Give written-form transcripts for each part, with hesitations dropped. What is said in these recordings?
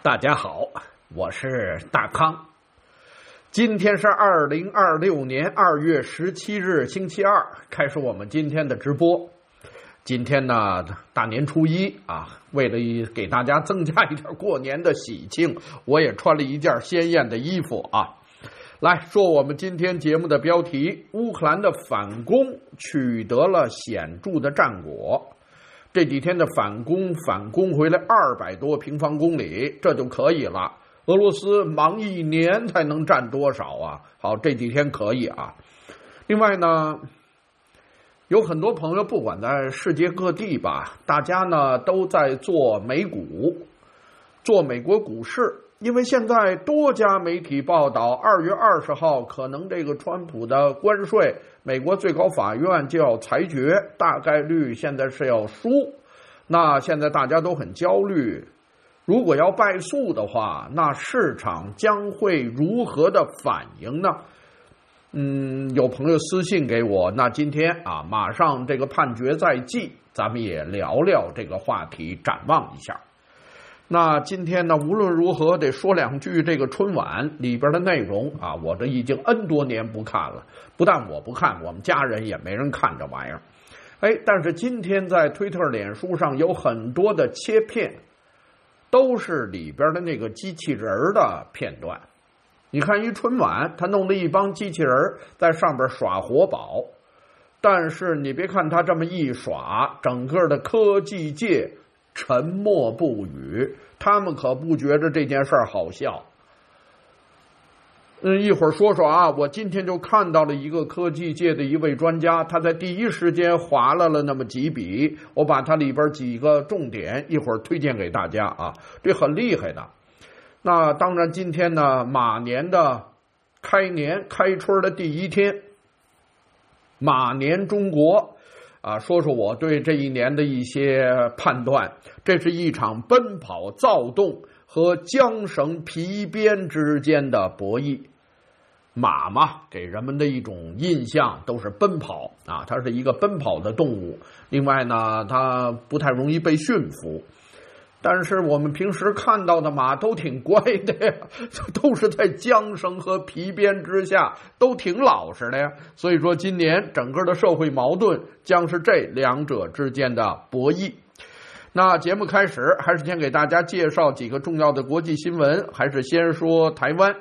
大家好，我是大康。今天是2026年2月17日星期二，开始我们今天的直播。今天呢，大年初一啊，为了给大家增加一点过年的喜庆，我也穿了一件鲜艳的衣服啊。来说我们今天节目的标题：乌克兰的反攻取得了显著的战果。这几天的反攻回来200多平方公里，这就可以了。俄罗斯忙1年才能占多少啊？好，这几天可以啊。另外呢，有很多朋友不管在世界各地吧，大家呢都在做美股，做美国股市。因为现在多家媒体报道，2月20号可能这个川普的关税，美国最高法院就要裁决，大概率现在是要输。那现在大家都很焦虑，如果要败诉的话，那市场将会如何的反应呢？有朋友私信给我，那今天啊，马上这个判决在即，咱们也聊聊这个话题，展望一下。那今天呢，无论如何得说两句这个春晚里边的内容啊，我这已经 N 多年不看了，不但我不看，我们家人也没人看这玩意儿。但是今天在推特、脸书上有很多的切片，都是里边的那个机器人的片段。你看一春晚，他弄了一帮机器人在上边耍活宝，但是你别看他这么一耍，整个的科技界沉默不语，他们可不觉着这件事儿好笑。一会儿说说啊，我今天就看到了一个科技界的一位专家，他在第一时间划了那么几笔，我把他里边几个重点一会儿推荐给大家啊，这很厉害的。那当然今天呢，马年的开春的第一天，马年中国啊，说说我对这一年的一些判断。这是一场奔跑躁动和缰绳皮鞭之间的博弈。马嘛，给人们的一种印象都是奔跑啊，它是一个奔跑的动物。另外呢，它不太容易被驯服。但是我们平时看到的马都挺乖的呀，都是在缰绳和皮鞭之下，都挺老实的呀。所以说今年整个的社会矛盾将是这两者之间的博弈。那节目开始，还是先给大家介绍几个重要的国际新闻，还是先说台湾。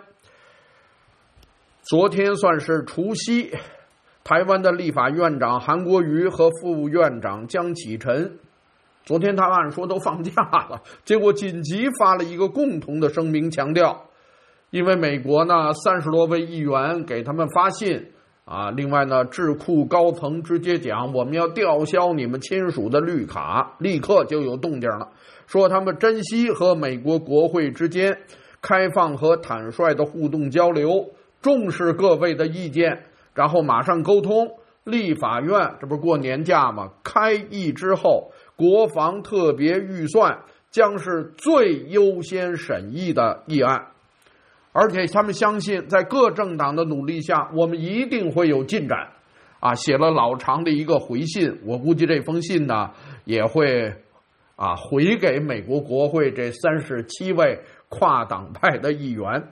昨天算是除夕，台湾的立法院长韩国瑜和副院长江启臣，昨天他们按说都放假了，结果紧急发了一个共同的声明，强调因为美国呢30多位议员给他们发信啊，另外呢智库高层直接讲我们要吊销你们签署的绿卡，立刻就有动静了，说他们珍惜和美国国会之间开放和坦率的互动交流，重视各位的意见，然后马上沟通。立法院这不是过年假吗？开议之后，国防特别预算将是最优先审议的议案，而且他们相信在各政党的努力下，我们一定会有进展啊！写了老长的一个回信，我估计这封信呢也会回给美国国会这37位跨党派的议员。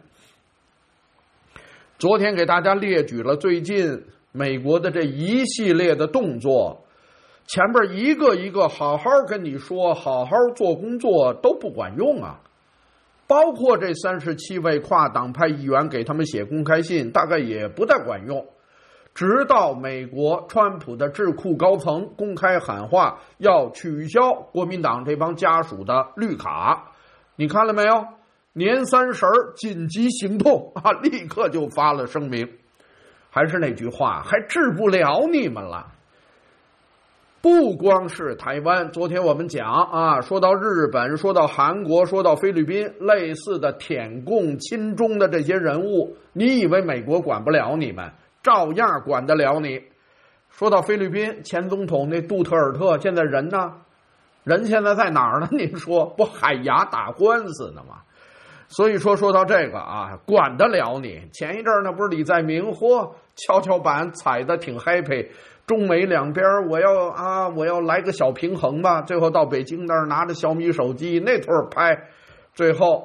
昨天给大家列举了最近美国的这一系列的动作，前边一个一个好好跟你说，好好做工作都不管用啊。包括这37位跨党派议员给他们写公开信，大概也不太管用。直到美国川普的智库高层公开喊话要取消国民党这帮家属的绿卡，你看了没有？年30紧急行动啊，立刻就发了声明。还是那句话，还治不了你们了。不光是台湾，昨天我们讲啊，说到日本，说到韩国，说到菲律宾，类似的舔共亲中的这些人物，你以为美国管不了你们？照样管得了你。说到菲律宾前总统那杜特尔特，现在人呢？人现在在哪儿呢？您说不海牙打官司呢吗？所以说到这个啊，管得了你。前一阵呢，不是李在明跷跷板踩得挺 happy， 中美两边我要来个小平衡吧，最后到北京那儿拿着小米手机那头拍，最后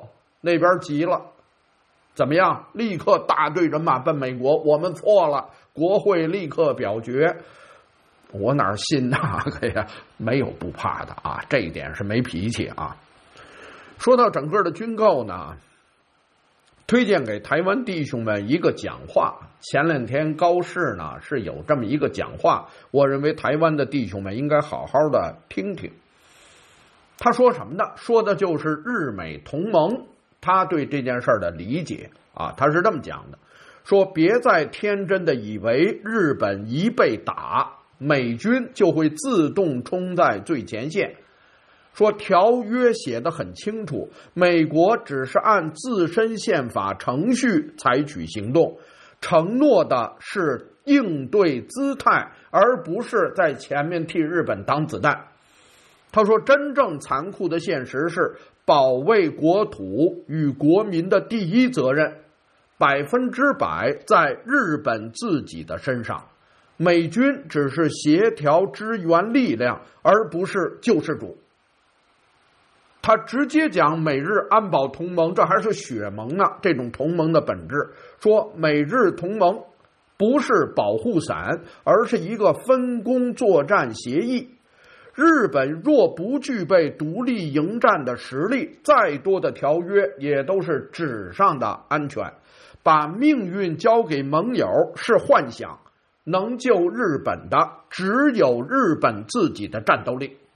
那边急了，怎么样？立刻大队人马奔美国，我们错了，国会立刻表决。我哪信呐？哎呀，没有不怕的啊，这一点是没脾气啊。说到整个的军购呢，推荐给台湾弟兄们一个讲话。前两天高市呢是有这么一个讲话，我认为台湾的弟兄们应该好好的听听。他说什么呢？说的就是日美同盟，他对这件事的理解啊，他是这么讲的，说别再天真的以为日本一被打，美军就会自动冲在最前线。说条约写得很清楚，美国只是按自身宪法程序采取行动，承诺的是应对姿态，而不是在前面替日本挡子弹。他说真正残酷的现实是保卫国土与国民的第一责任100%在日本自己的身上，美军只是协调支援力量，而不是救世主。他直接讲美日安保同盟，这还是血盟呢，这种同盟的本质，说美日同盟不是保护伞，而是一个分工作战协议。日本若不具备独立迎战的实力，再多的条约也都是纸上的安全。把命运交给盟友是幻想，能救日本的只有日本自己的战斗力。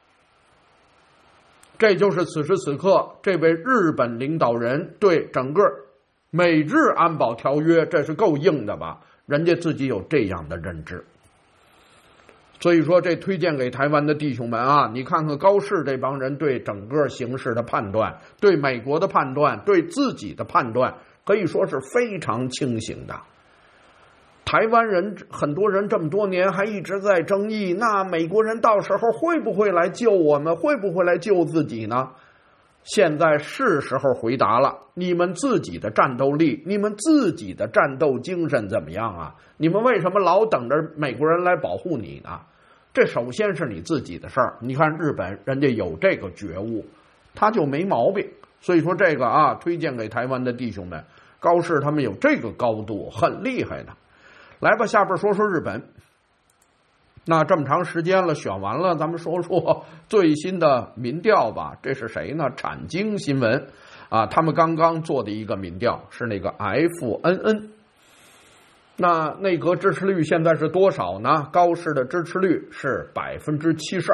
这就是此时此刻这位日本领导人对整个美日安保条约，这是够硬的吧？人家自己有这样的认知。所以说这推荐给台湾的弟兄们啊，你看看高市这帮人对整个形势的判断，对美国的判断，对自己的判断，可以说是非常清醒的。台湾人很多人这么多年还一直在争议，那美国人到时候会不会来救我们，会不会来救自己呢？现在是时候回答了，你们自己的战斗力，你们自己的战斗精神怎么样啊？你们为什么老等着美国人来保护你呢？这首先是你自己的事儿。你看日本人家有这个觉悟，他就没毛病。所以说这个啊，推荐给台湾的弟兄们，高市他们有这个高度，很厉害的。来吧，下边说说日本。那这么长时间了，选完了，咱们说说最新的民调吧。这是谁呢？产经新闻啊，他们刚刚做的一个民调，是那个 FNN。那内阁支持率现在是多少呢？高市的支持率是72%，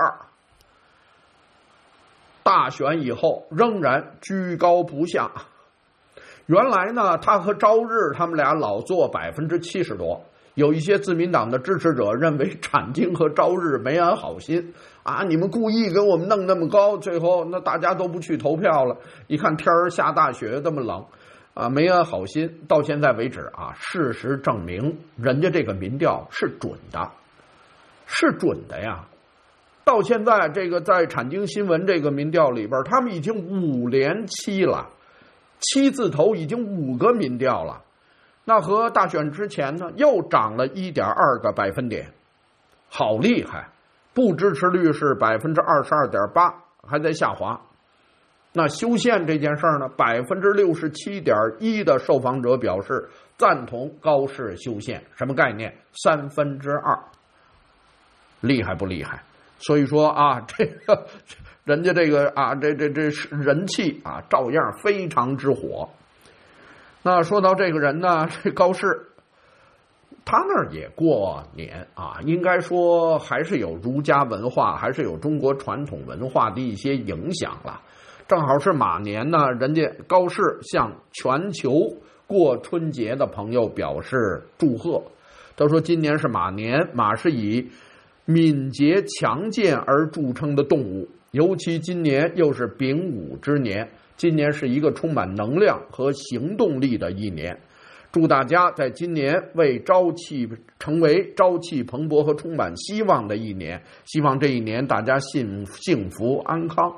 大选以后仍然居高不下。原来呢，他和朝日他们俩老做70%多。有一些自民党的支持者认为产经和朝日没安好心啊，你们故意给我们弄那么高，最后那大家都不去投票了。一看天儿下大雪这么冷啊，没安好心。到现在为止啊，事实证明人家这个民调是准的，是准的呀。到现在这个在产经新闻这个民调里边，他们已经5连7了，7字头已经5个民调了。那和大选之前呢，又涨了1.2个百分点，好厉害！不支持率是22.8%，还在下滑。那修宪这件事呢，67.1%的受访者表示赞同高市修宪，什么概念？2/3，厉害不厉害？所以说啊，这个人家这个啊，这人气啊，照样非常之火。那说到这个人呢，这高市他那儿也过年啊，应该说还是有儒家文化，还是有中国传统文化的一些影响了。正好是马年呢，人家高市向全球过春节的朋友表示祝贺。他说今年是马年，马是以敏捷强健而著称的动物，尤其今年又是丙午之年，今年是一个充满能量和行动力的一年。祝大家在今年成为朝气蓬勃和充满希望的一年，希望这一年大家幸福安康。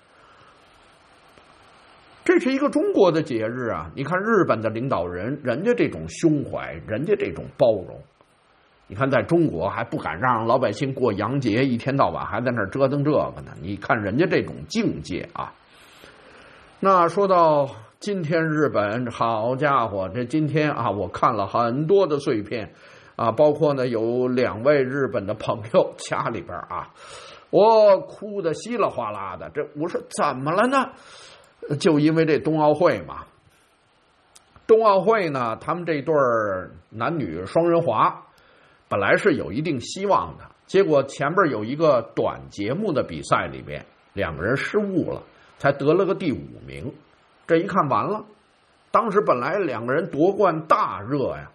这是一个中国的节日啊！你看日本的领导人，人家这种胸怀，人家这种包容。你看在中国还不敢让老百姓过洋节，一天到晚还在那儿折腾这个呢。你看人家这种境界啊。那说到今天日本好家伙，这今天啊，我看了很多的碎片啊，包括呢有2位日本的朋友家里边啊，我哭得稀里哗啦的。这我说怎么了呢？就因为这冬奥会嘛。冬奥会呢，他们这对男女双人滑本来是有一定希望的，结果前边有一个短节目的比赛里边，2个人失误了，才得了个第5名。这一看完了，当时本来2个人夺冠大热呀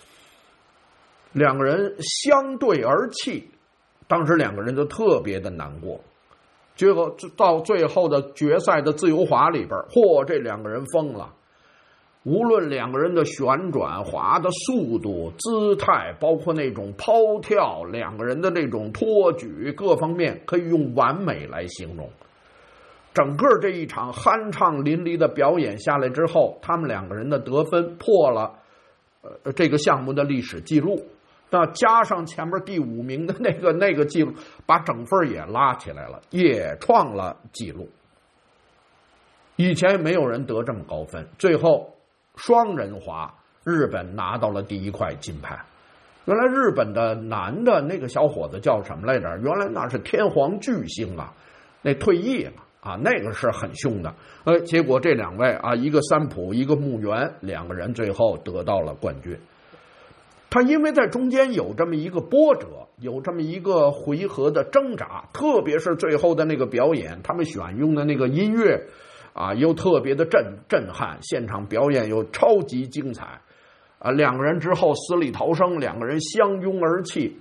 ，2个人相对而泣，当时2个人就特别的难过。结果到最后的决赛的自由滑里边，这2个人疯了。无论2个人的旋转滑的速度、姿态，包括那种抛跳，2个人的这种托举，各方面可以用完美来形容。整个这一场酣畅淋漓的表演下来之后，他们2个人的得分破了这个项目的历史记录。那加上前面第5名的那个记录，把整分也拉起来了，也创了记录。以前没有人得这么高分。最后双人滑，日本拿到了第1块金牌。原来日本的男的那个小伙子叫什么来着？原来那是天皇巨星啊，那退役了啊，那个是很凶的。结果这2位啊，一个三浦，一个木原，2个人最后得到了冠军。他因为在中间有这么一个波折，有这么一个回合的挣扎，特别是最后的那个表演，他们选用的那个音乐啊，又特别的震撼，现场表演又超级精彩啊！2个人之后死里逃生，2个人相拥而泣，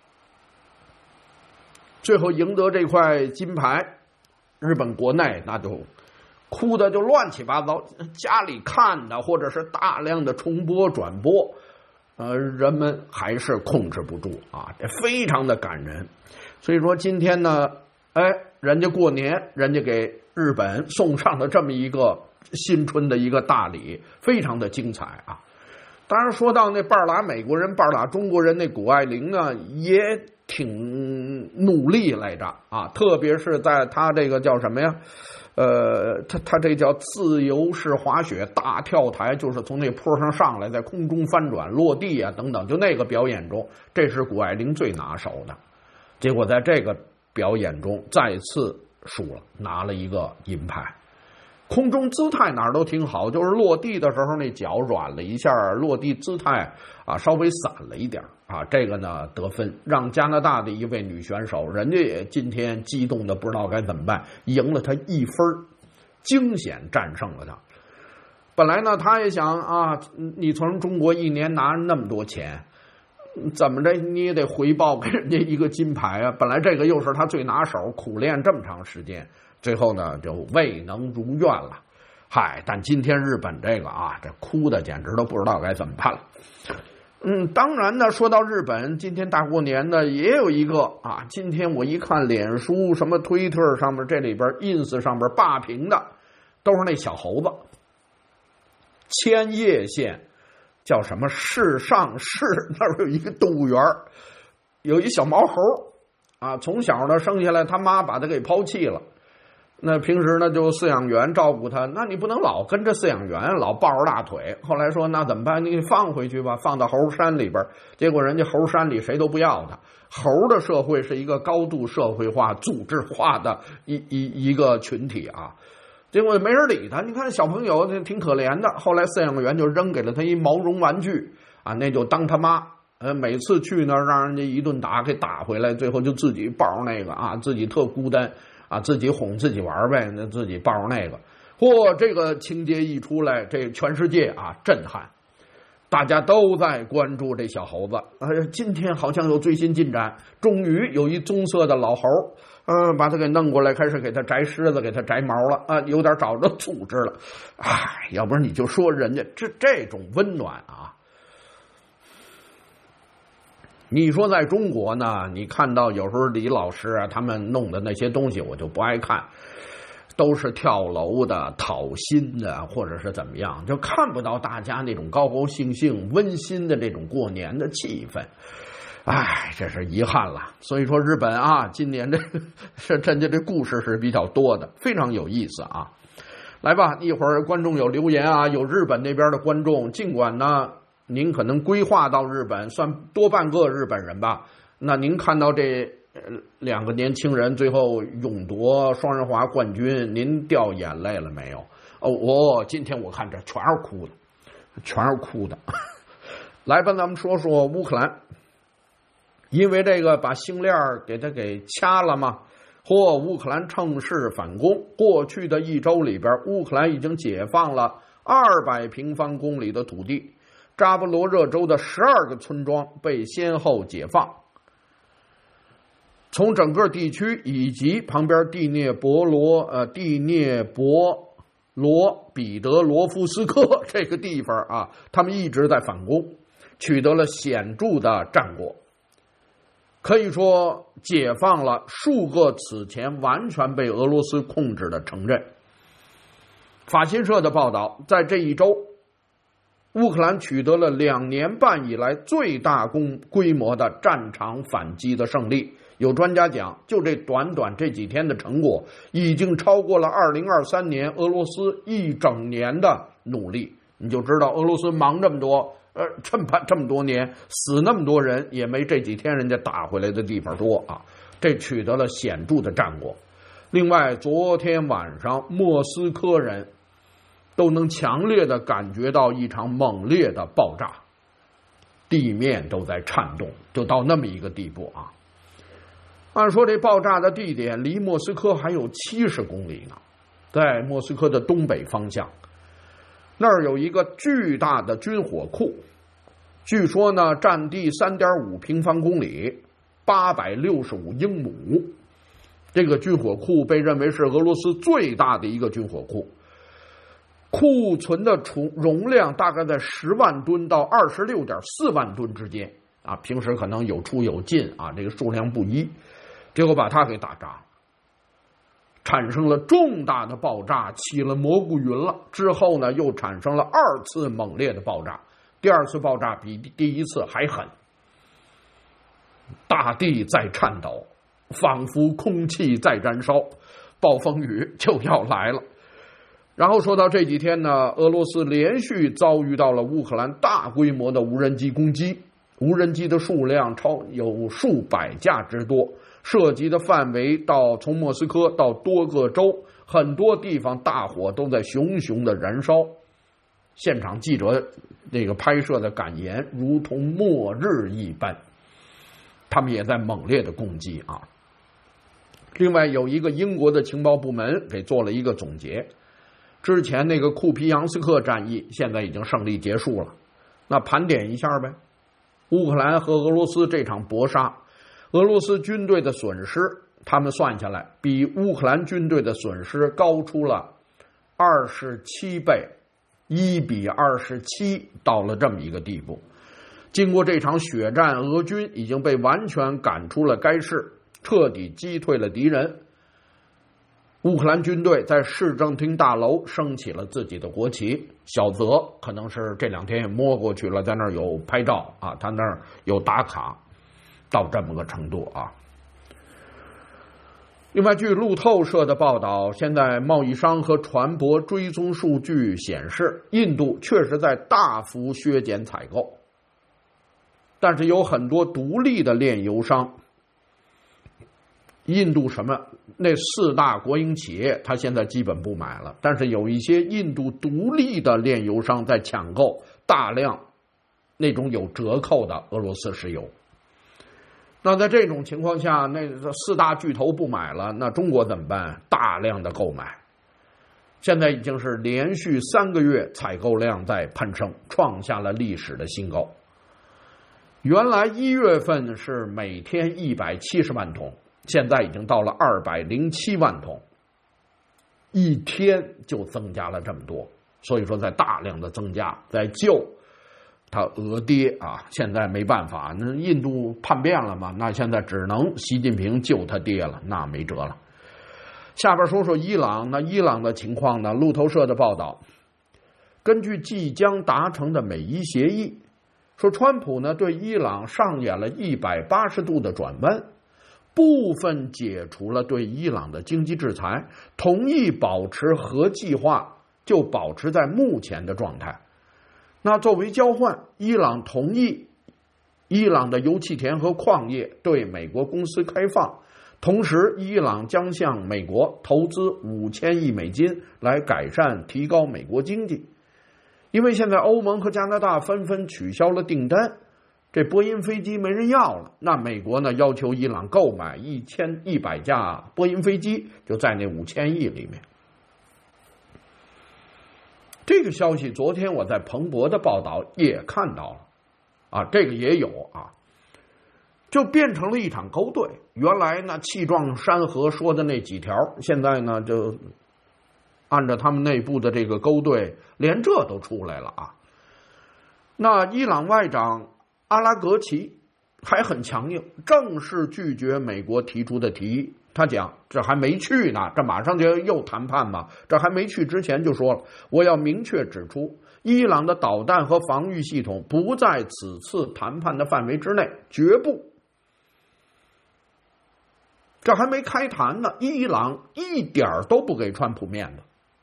最后赢得这块金牌。日本国内那就哭的就乱七八糟，家里看的或者是大量的重播转播，人们还是控制不住啊，这非常的感人。所以说今天呢，人家过年，人家给日本送上了这么一个新春的一个大礼，非常的精彩啊。当然说到那半拉美国人半拉中国人，那谷爱凌呢也挺努力来着啊，特别是在他这个叫什么呀，他这叫自由式滑雪大跳台，就是从那坡上上来，在空中翻转落地啊等等，就那个表演中，这是谷爱凌最拿手的。结果在这个表演中再次输了，拿了一个银牌。空中姿态哪儿都挺好，就是落地的时候那脚软了一下，落地姿态啊稍微散了一点啊，这个呢得分，让加拿大的一位女选手，人家也今天激动的不知道该怎么办，赢了她1分，惊险战胜了她。本来呢她也想啊，你从中国1年拿那么多钱，怎么着你也得回报给人家一个金牌啊！本来这个又是他最拿手，苦练这么长时间，最后呢就未能如愿了。但今天日本这个啊，这哭的简直都不知道该怎么办了。当然呢，说到日本，今天大过年的也有一个啊，今天我一看脸书什么推特上面，这里边 ins 上面霸屏的都是那小猴子。千叶县叫什么市上市，那儿有一个动物园，有一小毛猴啊，从小呢生下来他妈把他给抛弃了，那平时呢就饲养员照顾他，那你不能老跟着饲养员老抱着大腿，后来说那怎么办，你放回去吧，放到猴山里边。结果人家猴山里谁都不要他，猴的社会是一个高度社会化组织化的一个群体啊，结果没人理他。你看小朋友挺可怜的，后来饲养员就扔给了他一毛绒玩具啊，那就当他妈。每次去呢让人家一顿打给打回来，最后就自己抱着那个啊，自己特孤单啊，自己哄自己玩呗，那自己抱着那个。这个情节一出来，这全世界啊震撼，大家都在关注这小猴子。今天好像有最新进展，终于有一棕色的老猴，把他给弄过来，开始给他摘虱子，给他摘毛了啊，有点找着组织了。要不然你就说人家这种温暖啊。你说在中国呢，你看到有时候李老师啊他们弄的那些东西我就不爱看，都是跳楼的讨薪的或者是怎么样，就看不到大家那种高高兴兴温馨的这种过年的气氛。这是遗憾了。所以说日本啊今年这人家这故事是比较多的，非常有意思啊。 来吧，一会儿观众有留言啊，有日本那边的观众，尽管呢您可能规划到日本，算多半个日本人吧，那您看到这两个年轻人最后勇夺双人滑冠军，您掉眼泪了没有？今天我看这全是哭的，全是哭的。来吧，咱们说说乌克兰，因为这个把星链给他给掐了嘛，乌克兰乘势反攻。过去的一周里边，乌克兰已经解放了200平方公里的土地，扎波罗热州的12个村庄被先后解放。从整个地区以及旁边第聂伯罗彼得罗夫斯克这个地方啊，他们一直在反攻，取得了显著的战果，可以说解放了数个此前完全被俄罗斯控制的城镇。法新社的报道，在这一周，乌克兰取得了2年半以来最大规模的战场反击的胜利。有专家讲，就这短短这几天的成果，已经超过了2023年俄罗斯一整年的努力。你就知道俄罗斯忙这么多，这么多年死那么多人，也没这几天人家打回来的地方多啊！这取得了显著的战果。另外，昨天晚上莫斯科人都能强烈的感觉到一场猛烈的爆炸，地面都在颤动，就到那么一个地步啊！按说这爆炸的地点离莫斯科还有70公里呢，在莫斯科的东北方向，那儿有一个巨大的军火库，据说呢占地3.5平方公里，865英亩。这个军火库被认为是俄罗斯最大的一个军火库，库存的容量大概在10万吨到26.4万吨之间啊，平时可能有出有进啊，这个数量不一。结果把它给打炸，产生了重大的爆炸，起了蘑菇云了。之后呢，又产生了2次猛烈的爆炸，第2次爆炸比第1次还狠，大地在颤抖，仿佛空气在燃烧，暴风雨就要来了。然后说到这几天呢，俄罗斯连续遭遇到了乌克兰大规模的无人机攻击，无人机的数量有数百架之多，涉及的范围从莫斯科到多个州，很多地方大火都在熊熊的燃烧。现场记者这个拍摄的感言如同末日一般，他们也在猛烈的攻击啊。另外有一个英国的情报部门给做了一个总结，之前那个库皮扬斯克战役现在已经胜利结束了，那盘点一下呗。乌克兰和俄罗斯这场搏杀，俄罗斯军队的损失他们算下来比乌克兰军队的损失高出了27倍，1比27，到了这么一个地步。经过这场血战，俄军已经被完全赶出了该市，彻底击退了敌人。乌克兰军队在市政厅大楼升起了自己的国旗，小泽可能是这2天也摸过去了，在那儿有拍照啊，他那儿有打卡，到这么个程度啊。另外，据路透社的报道，现在贸易商和船舶追踪数据显示，印度确实在大幅削减采购，但是有很多独立的炼油商，印度那4大国营企业他现在基本不买了，但是有一些印度独立的炼油商在抢购大量那种有折扣的俄罗斯石油。那在这种情况下，那4大巨头不买了，那中国怎么办？大量的购买，现在已经是连续3个月采购量在攀升，创下了历史的新高。原来1月份是每天170万桶，现在已经到了207万桶，一天就增加了这么多。所以说在大量的增加，在救它俄跌啊，现在没办法，那印度叛变了嘛，那现在只能习近平救他爹了，那没辙了。下边说说伊朗，那伊朗的情况呢？路透社的报道，根据即将达成的美伊协议，说川普呢对伊朗上演了180度的转弯，部分解除了对伊朗的经济制裁，同意保持核计划就保持在目前的状态。那作为交换，伊朗同意伊朗的油气田和矿业对美国公司开放，同时伊朗将向美国投资5000亿美金来改善提高美国经济。因为现在欧盟和加拿大纷纷取消了订单，这波音飞机没人要了，那美国呢要求伊朗购买1100架波音飞机，就在那5000亿里面。这个消息昨天我在彭博的报道也看到了啊，这个也有啊，就变成了一场勾兑。原来呢气壮山河说的那几条，现在呢就按照他们内部的这个勾兑，连这都出来了啊。那伊朗外长阿拉格齐还很强硬，正式拒绝美国提出的提议。他讲这还没去呢，这马上就又谈判嘛，这还没去之前就说了，我要明确指出，伊朗的导弹和防御系统不在此次谈判的范围之内，绝不。这还没开谈呢，伊朗一点都不给川普面子。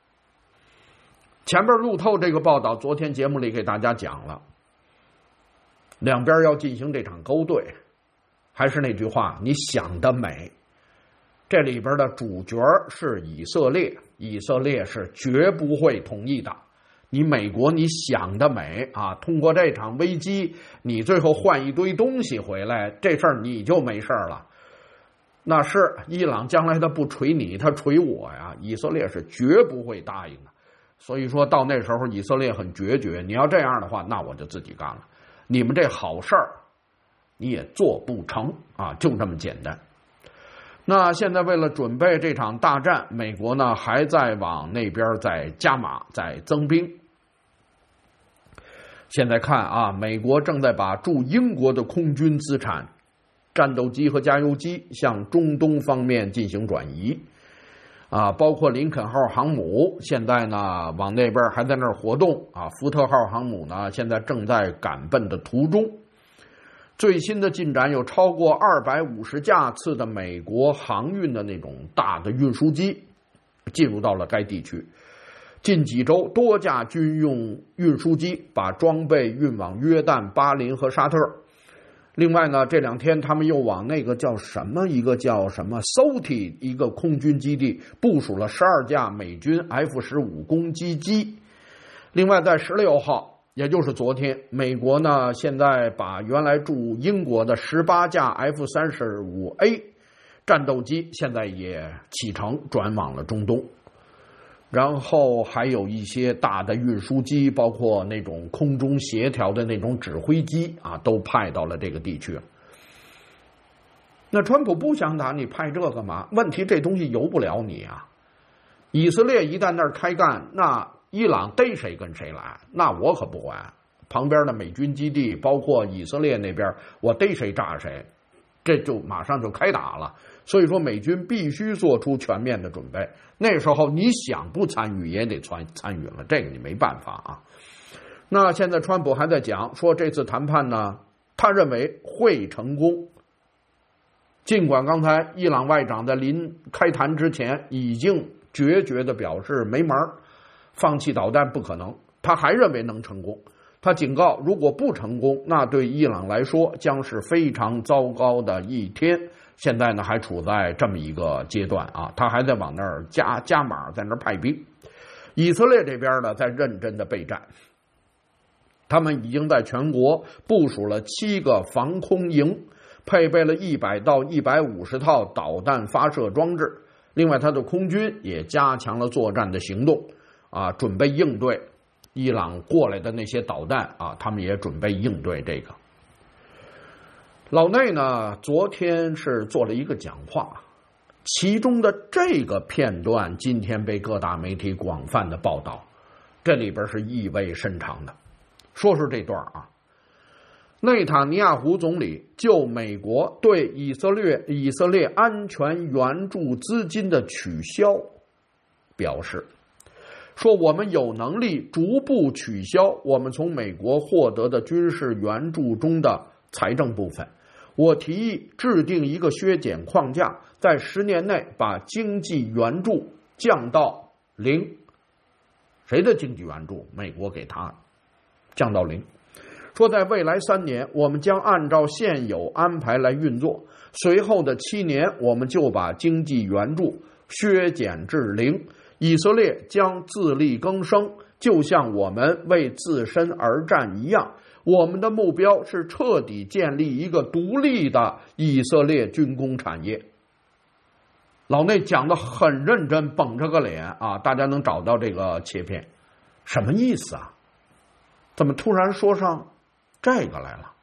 前边路透这个报道，昨天节目里给大家讲了，两边要进行这场勾兑，还是那句话，你想得美。这里边的主角是以色列，以色列是绝不会同意的。你美国你想得美啊，通过这场危机，你最后换一堆东西回来，这事儿你就没事了。那是伊朗将来他不锤你，他锤我呀，以色列是绝不会答应的。所以说到那时候以色列很决绝，你要这样的话，那我就自己干了。你们这好事儿你也做不成啊，就这么简单。那现在为了准备这场大战，美国呢还在往那边在加码，在增兵。现在看啊，美国正在把驻英国的空军资产、战斗机和加油机向中东方面进行转移啊，包括林肯号航母现在呢往那边还在那儿活动啊，福特号航母呢现在正在赶奔的途中。最新的进展有超过250架次的美国航运的那种大的运输机进入到了该地区。近几周，多架军用运输机把装备运往约旦、巴林和沙特。另外呢，这两天他们又往那个叫什么Soti 一个空军基地部署了12架美军 F-15攻击机。另外在16号，也就是昨天，美国呢现在把原来驻英国的18架 F-35A 战斗机现在也启程转往了中东。然后还有一些大的运输机，包括那种空中协调的那种指挥机啊，都派到了这个地区了。那川普不想打，你派这干嘛？问题这东西由不了你啊。以色列一旦那儿开干，那伊朗逮谁跟谁来，那我可不管。旁边的美军基地，包括以色列那边，我逮谁炸谁，这就马上就开打了。所以说美军必须做出全面的准备，那时候你想不参与也得参与了，这个你没办法啊。那现在川普还在讲说这次谈判呢，他认为会成功。尽管刚才伊朗外长在临开谈之前已经决绝地表示没门，放弃导弹不可能，他还认为能成功。他警告，如果不成功，那对伊朗来说将是非常糟糕的一天。现在呢还处在这么一个阶段啊，他还在往那儿加码，在那儿派兵。以色列这边呢在认真的备战，他们已经在全国部署了7个防空营，配备了100到150套导弹发射装置。另外他的空军也加强了作战的行动啊，准备应对伊朗过来的那些导弹啊，他们也准备应对这个。老内呢昨天是做了一个讲话，其中的这个片段今天被各大媒体广泛的报道，这里边是意味深长的。说说这段啊，内塔尼亚胡总理就美国对以色列安全援助资金的取消表示，说我们有能力逐步取消我们从美国获得的军事援助中的财政部分。我提议制定一个削减框架，在10年内把经济援助降到0， 谁的经济援助？美国给他降到0。说在未来3年，我们将按照现有安排来运作，随后的7年，我们就把经济援助削减至0。以色列将自力更生，就像我们为自身而战一样。我们的目标是彻底建立一个独立的以色列军工产业。老内讲得很认真，绷着个脸啊，大家能找到这个切片，什么意思啊？怎么突然说上这个来了？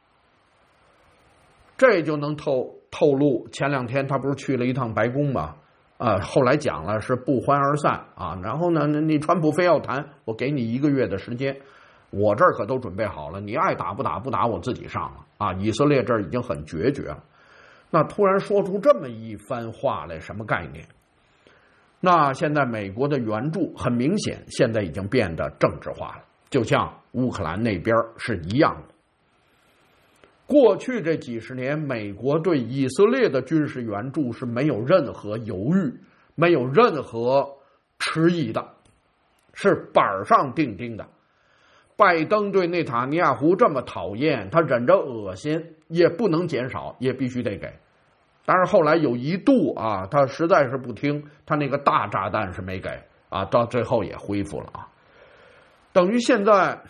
这就能透露前2天他不是去了一趟白宫吗？后来讲了是不欢而散啊。然后呢，你川普非要谈，我给你1个月的时间，我这儿可都准备好了，你爱打不打不打，我自己上了啊。以色列这儿已经很决绝了。那突然说出这么一番话来，什么概念？那现在美国的援助很明显，现在已经变得政治化了，就像乌克兰那边是一样的。过去这几十年，美国对以色列的军事援助是没有任何犹豫，没有任何迟疑的，是板上钉钉的。拜登对内塔尼亚胡这么讨厌，他忍着恶心也不能减少，也必须得给。但是后来有一度啊，他实在是不听，他那个大炸弹是没给啊，到最后也恢复了啊。等于现在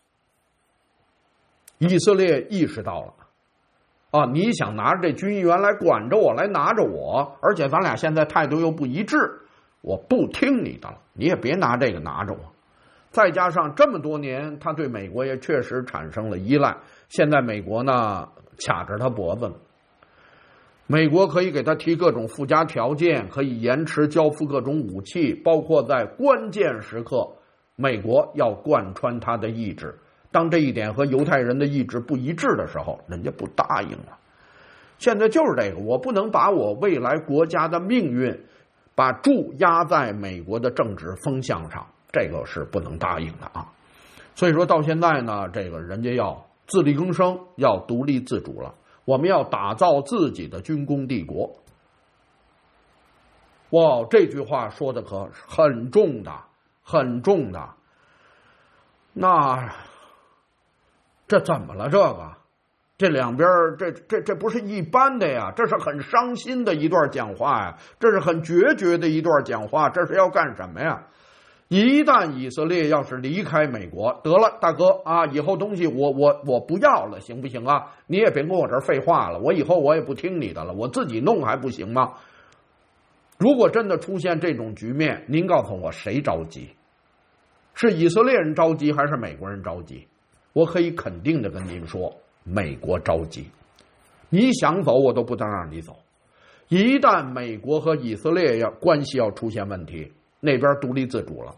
以色列意识到了啊，你想拿着这军援来管着我，来拿着我，而且咱俩现在态度又不一致，我不听你的了，你也别拿这个拿着我。再加上这么多年他对美国也确实产生了依赖，现在美国呢卡着他脖子了。美国可以给他提各种附加条件，可以延迟交付各种武器，包括在关键时刻美国要贯穿他的意志，当这一点和犹太人的意志不一致的时候，人家不答应了。现在就是这个，我不能把我未来国家的命运把注压在美国的政治风向上，这个是不能答应的啊。所以说到现在呢，这个人家要自力更生，要独立自主了，我们要打造自己的军工帝国。哇，这句话说的可很重的，很重的。那这怎么了？这两边这不是一般的呀，这是很伤心的一段讲话呀，这是很决绝的一段讲话，这是要干什么呀？一旦以色列要是离开美国，得了，大哥啊，以后东西我不要了，行不行啊？你也别跟我这儿废话了，我以后我也不听你的了，我自己弄还不行吗？如果真的出现这种局面，您告诉我谁着急？是以色列人着急还是美国人着急？我可以肯定的跟您说，美国着急。你想走我都不能让你走。一旦美国和以色列关系要出现问题，那边独立自主了，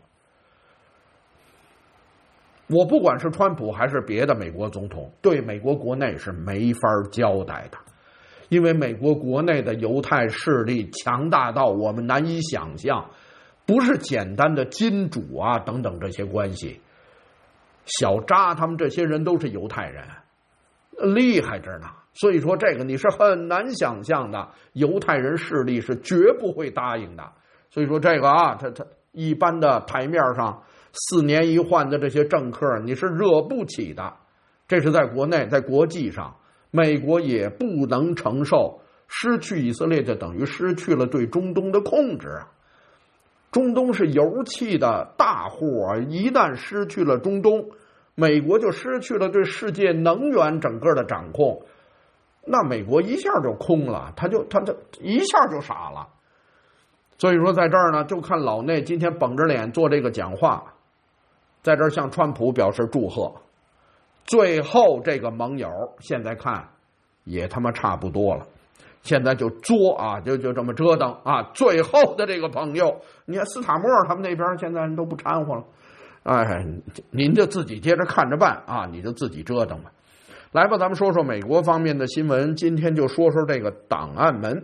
我不管是川普还是别的美国总统，对美国国内是没法交代的，因为美国国内的犹太势力强大到我们难以想象，不是简单的金主啊等等这些关系。小扎他们这些人都是犹太人，厉害着呢。所以说这个你是很难想象的，犹太人势力是绝不会答应的。所以说这个啊，他一般的台面上4年一换的这些政客，你是惹不起的。这是在国内，在国际上，美国也不能承受失去以色列，就等于失去了对中东的控制啊。中东是油气的大户啊，一旦失去了中东，美国就失去了对世界能源整个的掌控，那美国一下就空了，他一下就傻了。所以说在这儿呢，就看老内今天绷着脸做这个讲话，在这儿向川普表示祝贺。最后这个盟友现在看也他妈差不多了，现在就作啊，就这么折腾啊。最后的这个朋友，你看斯塔默他们那边现在人都不掺和了，哎，您就自己接着看着办啊，你就自己折腾吧。来吧，咱们说说美国方面的新闻。今天就说说这个档案门。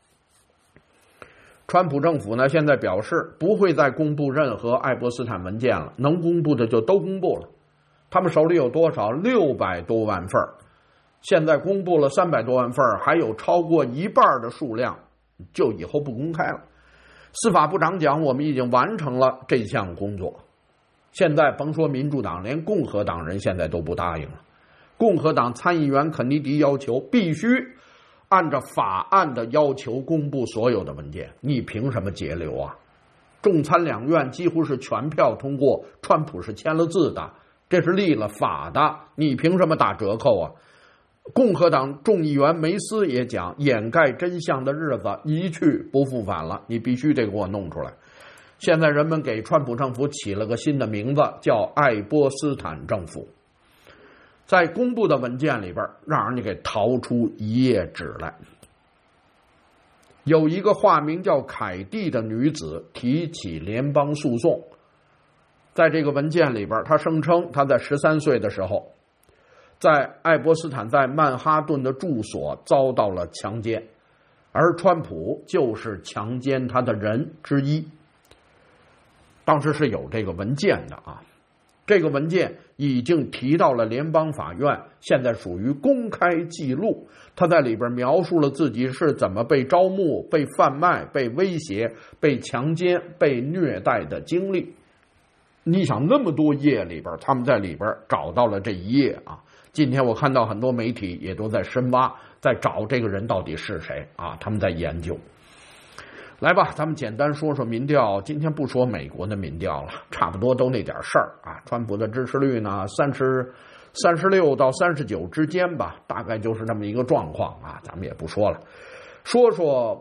川普政府呢，现在表示不会再公布任何爱泼斯坦文件了，能公布的就都公布了。他们手里有多少？600多万份，现在公布了300多万份，还有超过一半的数量就以后不公开了。司法部长讲，我们已经完成了这项工作。 现在甭说民主党，连共和党人现在都不答应了。共和党参议员肯尼迪要求必须按照法案的要求公布所有的文件，你凭什么截留啊？众参两院几乎是全票通过，川普是签了字的，这是立了法的，你凭什么打折扣啊？共和党众议员梅斯也讲，掩盖真相的日子一去不复返了，你必须得给我弄出来。现在人们给川普政府起了个新的名字，叫爱波斯坦政府。在公布的文件里边，让人家给掏出一页纸来。有一个化名叫凯蒂的女子提起联邦诉讼，在这个文件里边，她声称她在13岁的时候，在爱波斯坦在曼哈顿的住所遭到了强奸，而川普就是强奸她的人之一。当时是有这个文件的啊。这个文件已经提到了联邦法院，现在属于公开记录。他在里边描述了自己是怎么被招募、被贩卖、被威胁、被强奸、被虐待的经历。你想那么多页里边，他们在里边找到了这一页啊。今天我看到很多媒体也都在深挖，在找这个人到底是谁啊，他们在研究。来吧，咱们简单说说民调。今天不说美国的民调了，差不多都那点事儿啊。川普的支持率呢，36到39之间吧，大概就是这么一个状况啊。咱们也不说了，说说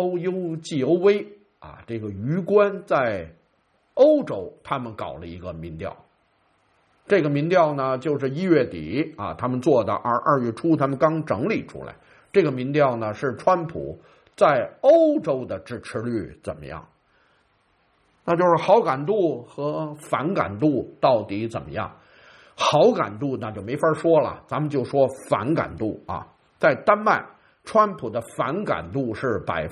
YOUGOV 啊，这个余官在欧洲他们搞了一个民调。这个民调呢，就是1月底啊他们做的，2月初他们刚整理出来。这个民调呢是川普在欧洲的支持率怎么样？那就是好感度和反感度到底怎么样？好感度那就没法说了，咱们就说反感度啊。在丹麦，川普的反感度是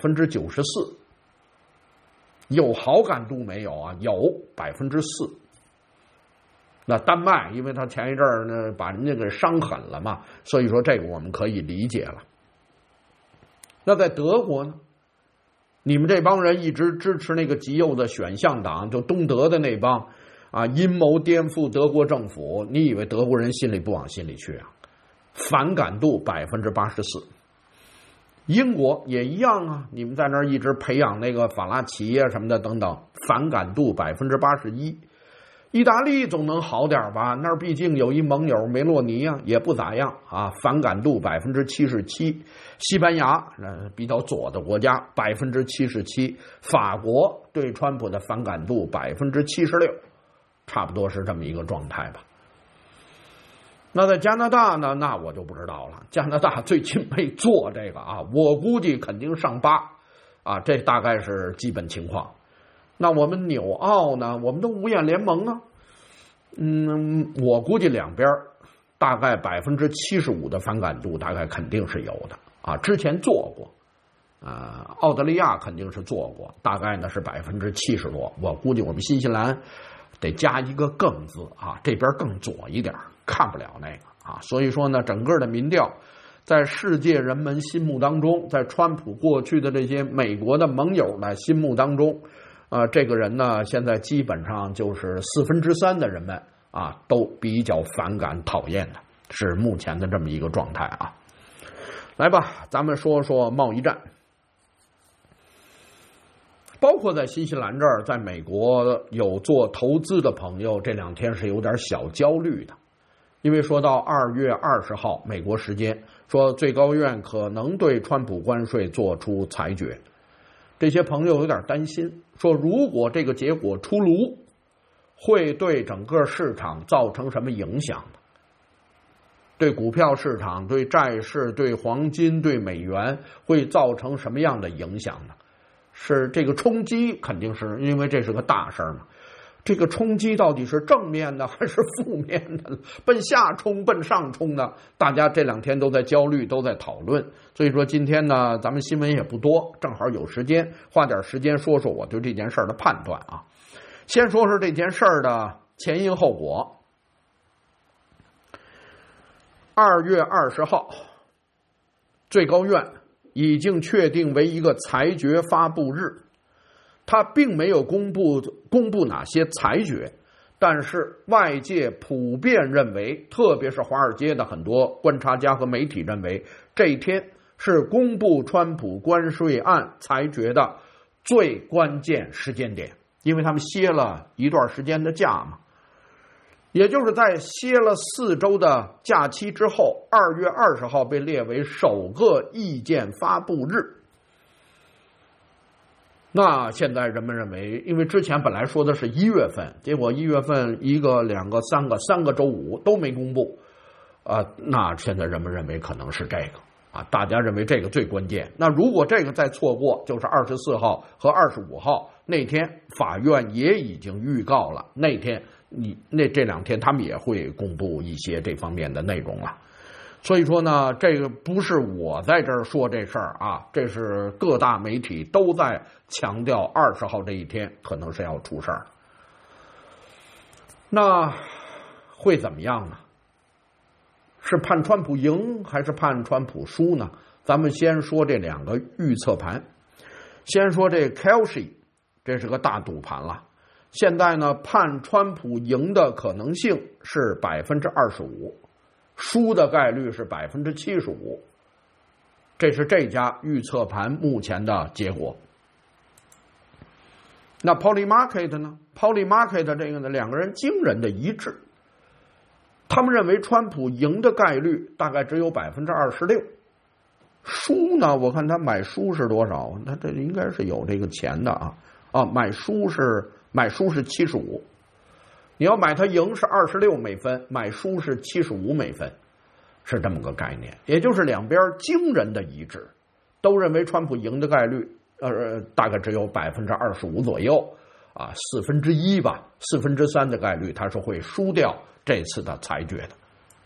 94%，有好感度没有啊？有4%。那丹麦，因为他前一阵儿呢把人家给伤狠了嘛，所以说这个我们可以理解了。那在德国呢？你们这帮人一直支持那个极右的选项党，就东德的那帮啊，阴谋颠覆德国政府，你以为德国人心里不往心里去啊？反感度84%。英国也一样啊，你们在那儿一直培养那个法拉奇啊什么的等等，反感度81%。意大利总能好点吧？那儿毕竟有一盟友梅洛尼啊，也不咋样啊，反感度77%。西班牙比较左的国家77%，法国对川普的反感度76%，差不多是这么一个状态吧。那在加拿大呢？那我就不知道了。加拿大最近没做这个啊，我估计肯定上8啊，这大概是基本情况。那我们纽澳呢？我们的五眼联盟啊，我估计两边大概75%的反感度，大概肯定是有的啊。之前做过，澳大利亚肯定是做过，大概呢是70%多。我估计我们新西兰得加一个更字啊，这边更左一点，看不了那个啊。所以说呢，整个的民调在世界人们心目当中，在川普过去的这些美国的盟友的心目当中。这个人呢，现在基本上就是3/4的人们啊，都比较反感、讨厌的，是目前的这么一个状态啊。来吧，咱们说说贸易战，包括在新西兰这儿，在美国有做投资的朋友，这2天是有点小焦虑的，因为说到2月20号美国时间，说最高院可能对川普关税做出裁决。这些朋友有点担心，说如果这个结果出炉，会对整个市场造成什么影响呢？对股票市场、对债市、对黄金、对美元会造成什么样的影响呢？是这个冲击，肯定是因为这是个大事嘛。这个冲击到底是正面的还是负面的？奔下冲、奔上冲的，大家这2天都在焦虑，都在讨论。所以说今天呢，咱们新闻也不多，正好有时间，花点时间说说我对这件事的判断啊。先说说这件事的前因后果。2月20号，最高院已经确定为一个裁决发布日。他并没有公布哪些裁决， 但是外界普遍认为，特别是华尔街的很多观察家和媒体认为，这一天是公布川普关税案裁决的最关键时间点，因为他们歇了一段时间的假嘛。也就是在歇了4周的假期之后，2月20号被列为首个意见发布日。那现在人们认为，因为之前本来说的是1月份，结果1月份1个、2个、3个周五都没公布，那现在人们认为可能是这个大家认为这个最关键。那如果这个再错过，就是24号和25号那天，法院也已经预告了，那天这2天他们也会公布一些这方面的内容了。所以说呢，这个不是我在这儿说这事儿这是各大媒体都在强调20号这一天可能是要出事儿。那会怎么样呢？是判川普赢还是判川普输呢？咱们先说这2个预测盘。先说这 Kalshi， 这是个大赌盘了。现在呢，判川普赢的可能性是 25%， 输的概率是 75%， 这是这家预测盘目前的结果。那 Polymarket 呢？ Polymarket 这个呢，2个人惊人的一致，他们认为川普赢的概率大概只有 26%， 输呢，我看他买输是多少，他这应该是有这个钱的买输是75，你要买它赢是26美分，买输是75美分，是这么个概念。也就是两边惊人的一致，都认为川普赢的概率大概只有 25% 左右1/4吧，3/4的概率他是会输掉这次的裁决的。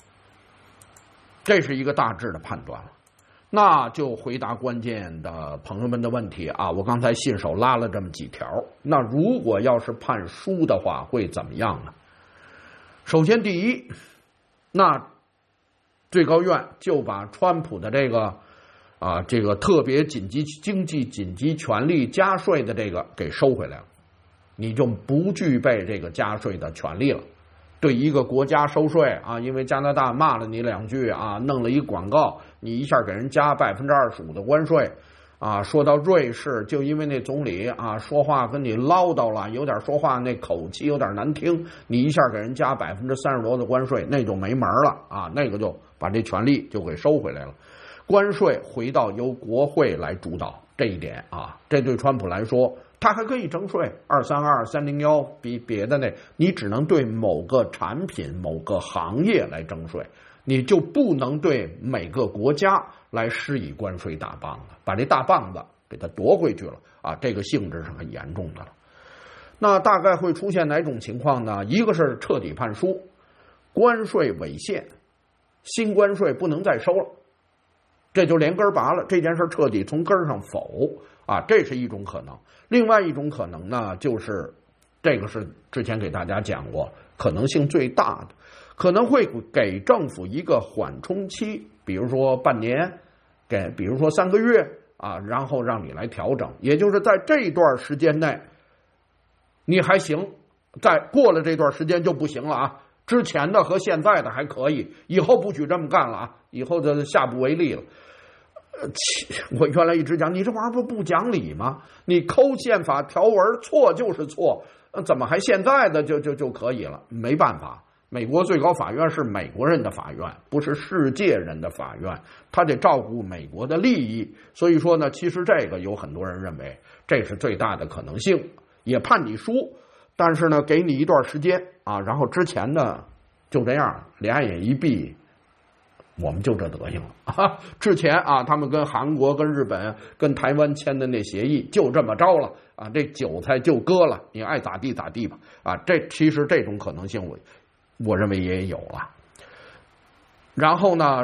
这是一个大致的判断了。那就回答关键的朋友们的问题我刚才信手拉了这么几条。那如果要是判输的话会怎么样呢？首先第一，那最高院就把川普的这个特别经济紧急权利加税的这个给收回来了，你就不具备这个加税的权利了。对一个国家收税因为加拿大骂了你2句弄了一广告，你一下给人加 25% 的关税说到瑞士，就因为那总理说话跟你唠叨了，有点说话那口气有点难听，你一下给人加 30% 多的关税，那就没门了那个就把这权利就给收回来了。关税回到由国会来主导，这一点这对川普来说他还可以征税232、301，比别的你只能对某个产品某个行业来征税，你就不能对每个国家来施以关税大棒子，把这大棒子给它夺回去了这个性质是很严重的了。那大概会出现哪种情况呢？一个是彻底判输，关税违宪，新关税不能再收了，这就连根拔了，这件事彻底从根上否这是一种可能。另外一种可能呢，就是这个是之前给大家讲过，可能性最大的，可能会给政府一个缓冲期，比如说半年，比如说3个月然后让你来调整，也就是在这段时间内你还行，再过了这段时间就不行了之前的和现在的还可以，以后不许这么干了以后就下不为例了。我原来一直讲，你这玩意儿不讲理吗？你抠宪法条文错就是错，怎么还现在的就可以了？没办法，美国最高法院是美国人的法院，不是世界人的法院，他得照顾美国的利益。所以说呢，其实这个有很多人认为这是最大的可能性，也判你输，但是呢给你一段时间然后之前呢就这样俩眼一闭，我们就这德行了之前他们跟韩国、跟日本、跟台湾签的那协议就这么着了这韭菜就割了，你爱咋地咋地吧这其实这种可能性我认为也有了。然后呢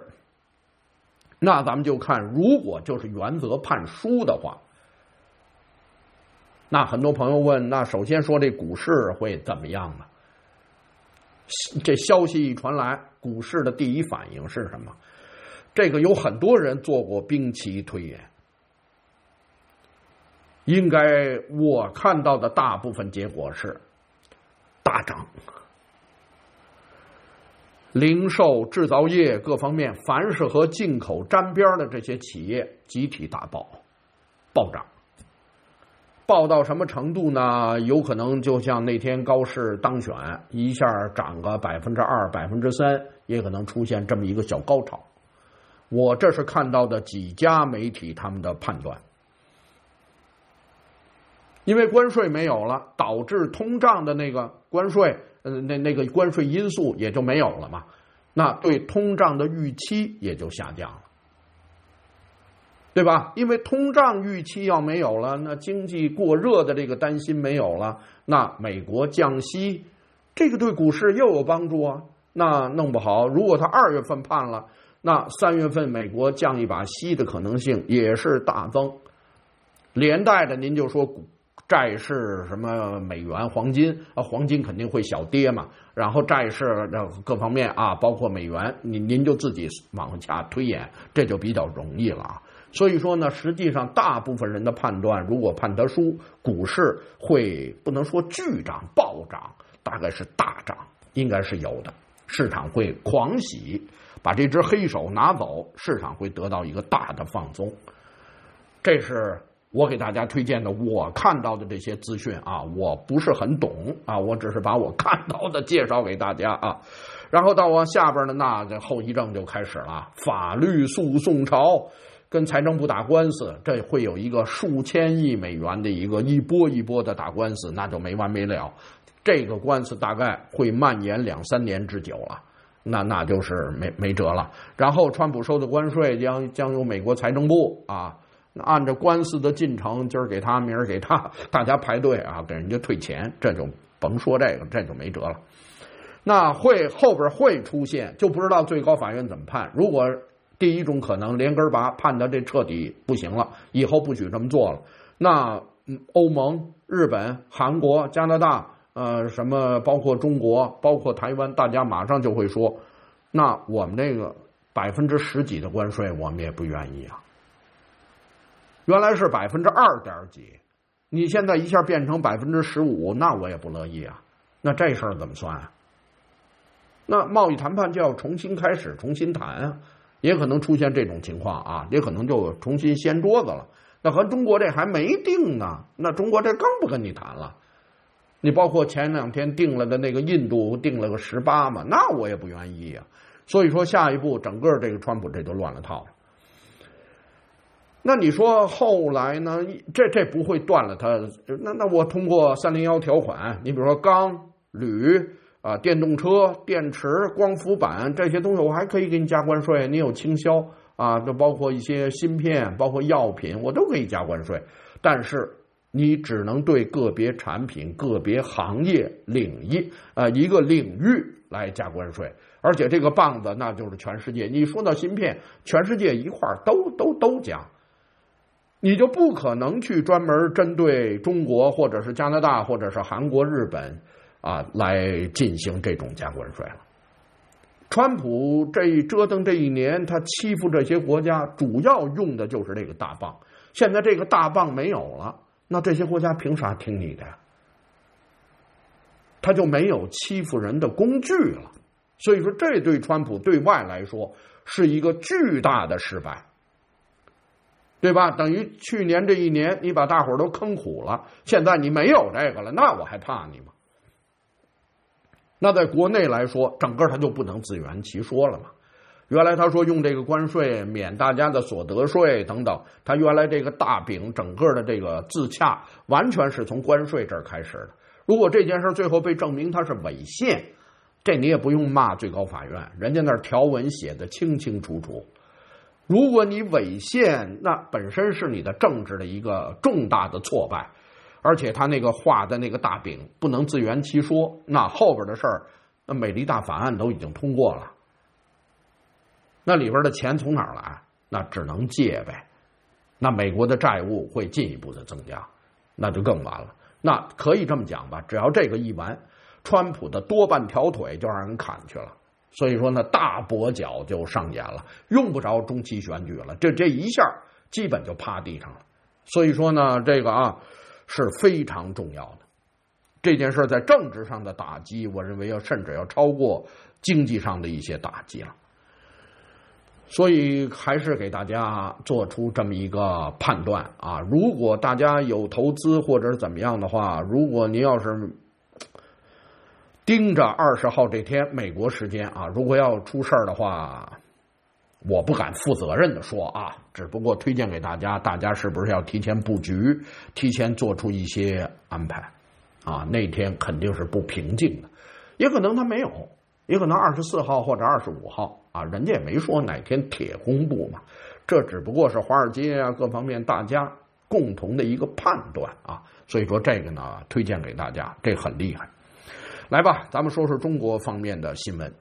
那咱们就看，如果就是原则判输的话，那很多朋友问，那首先说这股市会怎么样呢？这消息一传来，股市的第一反应是什么？这个有很多人做过兵棋推演，应该我看到的大部分结果是， 大涨。零售、制造业各方面，凡是和进口沾边的这些企业，集体大暴涨。爆到什么程度呢？有可能就像那天高市当选，一下涨个2%、3%，也可能出现这么一个小高潮。我这是看到的几家媒体他们的判断。因为关税没有了，导致通胀的那个关税，那个关税因素也就没有了嘛，那对通胀的预期也就下降了。对吧？因为通胀预期要没有了，那经济过热的这个担心没有了，那美国降息，这个对股市又有帮助啊。那弄不好，如果他2月份判了，那3月份美国降一把息的可能性也是大增。连带的，您就说债市什么美元、黄金啊，黄金肯定会小跌嘛。然后债市各方面啊，包括美元，您就自己往下推演，这就比较容易了啊。所以说呢，实际上大部分人的判断，如果判他输，股市会不能说巨涨暴涨，大概是大涨，应该是有的。市场会狂喜，把这只黑手拿走，市场会得到一个大的放松。这是我给大家推荐的我看到的这些资讯啊，我不是很懂啊，我只是把我看到的介绍给大家啊。然后到我下边呢，那这后遗症就开始了，法律诉讼潮。跟财政部打官司，这会有一个数千亿美元的一波一波的打官司，那就没完没了。这个官司大概会蔓延2、3年之久了，那就是没辙了。然后川普收的关税将由美国财政部啊，按照官司的进程，今儿给他，明儿给他，大家排队啊，给人家退钱，这就甭说这个，这就没辙了。那后边会出现，就不知道最高法院怎么判。如果第一种可能，连根拔判的这彻底不行了，以后不许这么做了。那欧盟、日本、韩国、加拿大，什么包括中国、包括台湾，大家马上就会说，那我们这个10%几的关税，我们也不愿意啊。原来是2%几，你现在一下变成15%，那我也不乐意啊。那这事儿怎么算啊？那贸易谈判就要重新开始，重新谈啊。也可能出现这种情况啊，也可能就重新掀桌子了。那和中国这还没定呢，那中国这更不跟你谈了。你包括前2天定了的那个印度定了个18嘛，那我也不愿意啊。所以说下一步整个这个川普这就乱了套了。那你说后来呢？这不会断了它？那我通过301条款，你比如说钢、铝。电动车、电池、光伏板这些东西，我还可以给你加关税。你有倾销啊，就包括一些芯片，包括药品，我都可以加关税。但是你只能对个别产品、个别行业一个领域来加关税，而且这个棒子那就是全世界。你说到芯片，全世界一块都加，你就不可能去专门针对中国或者是加拿大或者是韩国、日本。来进行这种加关税了。川普这折腾这1年，他欺负这些国家，主要用的就是这个大棒。现在这个大棒没有了，那这些国家凭啥听你的呀？他就没有欺负人的工具了。所以说，这对川普对外来说是一个巨大的失败，对吧？等于去年这1年，你把大伙儿都坑苦了，现在你没有这个了，那我还怕你吗？那在国内来说，整个他就不能自圆其说了嘛。原来他说用这个关税免大家的所得税等等，他原来这个大饼整个的这个自洽完全是从关税这儿开始的。如果这件事最后被证明他是违宪，这你也不用骂最高法院，人家那条文写的清清楚楚。如果你违宪，那本身是你的政治的一个重大的挫败。而且他那个画的那个大饼不能自圆其说，那后边的事儿，那美利大法案都已经通过了，那里边的钱从哪儿来？那只能借呗。那美国的债务会进一步的增加，那就更完了。那可以这么讲吧，只要这个一完，川普的多半条腿就让人砍去了。所以说呢，大跛脚就上演了，用不着中期选举了，这一下基本就趴地上了。所以说呢，这个是非常重要的。 这件事在政治上的打击，我认为甚至要超过经济上的一些打击了。所以还是给大家做出这么一个判断啊，如果大家有投资或者是怎么样的话，如果您要是盯着20号这天美国时间啊，如果要出事的话，我不敢负责任的说啊，只不过推荐给大家，大家是不是要提前布局，提前做出一些安排啊？那天肯定是不平静的，也可能他没有，也可能24号或者25号啊，人家也没说哪天铁公布嘛，这只不过是华尔街啊各方面大家共同的一个判断啊，所以说这个呢推荐给大家，这很厉害。来吧，咱们说说中国方面的新闻。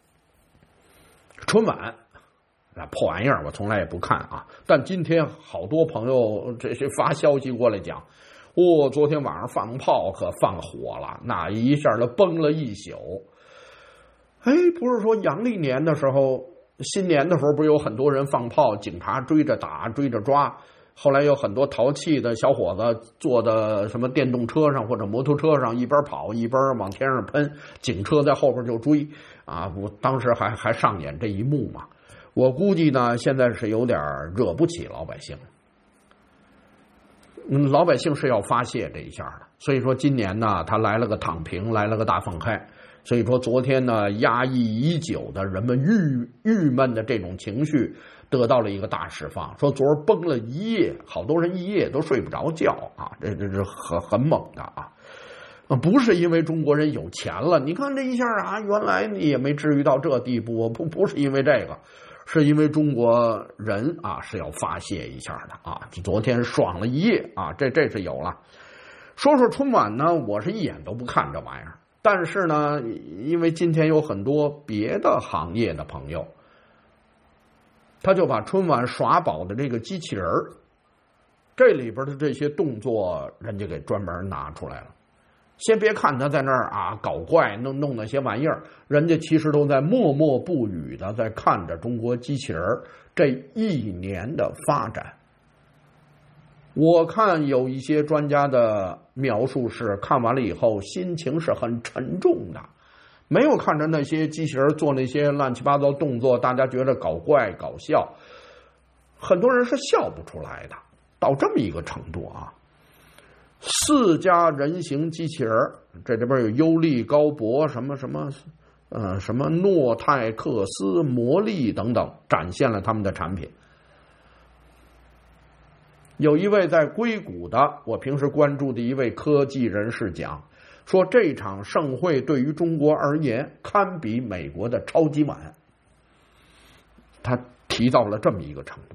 春晚破玩意儿我从来也不看啊，但今天好多朋友这些发消息过来讲，昨天晚上放炮可放火了，那一下就崩了一宿。不是说阳历年的时候，新年的时候不是有很多人放炮，警察追着打追着抓，后来有很多淘气的小伙子坐的什么电动车上或者摩托车上，一边跑一边往天上喷，警车在后边就追啊！我当时还上演这一幕嘛。我估计呢，现在是有点惹不起老百姓，老百姓是要发泄这一下的，所以说今年呢，他来了个躺平，来了个大放开。所以说昨天呢，压抑已久的人们郁闷的这种情绪得到了一个大释放。说昨儿崩了一夜，好多人一夜都睡不着觉啊，这是很猛的啊。不是因为中国人有钱了，你看这一下啊，原来你也没至于到这地步，不是因为这个，是因为中国人啊是要发泄一下的啊。昨天爽了一夜啊，这是有了。说说春晚呢，我是一眼都不看这玩意儿。但是呢，因为今天有很多别的行业的朋友，他就把春晚耍宝的这个机器人这里边的这些动作，人家给专门拿出来了。先别看他在那儿啊搞怪，弄那些玩意儿，人家其实都在默默不语的在看着中国机器人这一年的发展。我看有一些专家的描述是，看完了以后心情是很沉重的，没有看着那些机器人做那些乱七八糟动作，大家觉得搞怪搞笑，很多人是笑不出来的，到这么一个程度啊。4家人形机器人，这里边有优利、高博、什么诺泰克斯、魔力等等，展现了他们的产品。有一位在硅谷的我平时关注的一位科技人士讲，说这场盛会对于中国而言堪比美国的超级碗，他提到了这么一个程度，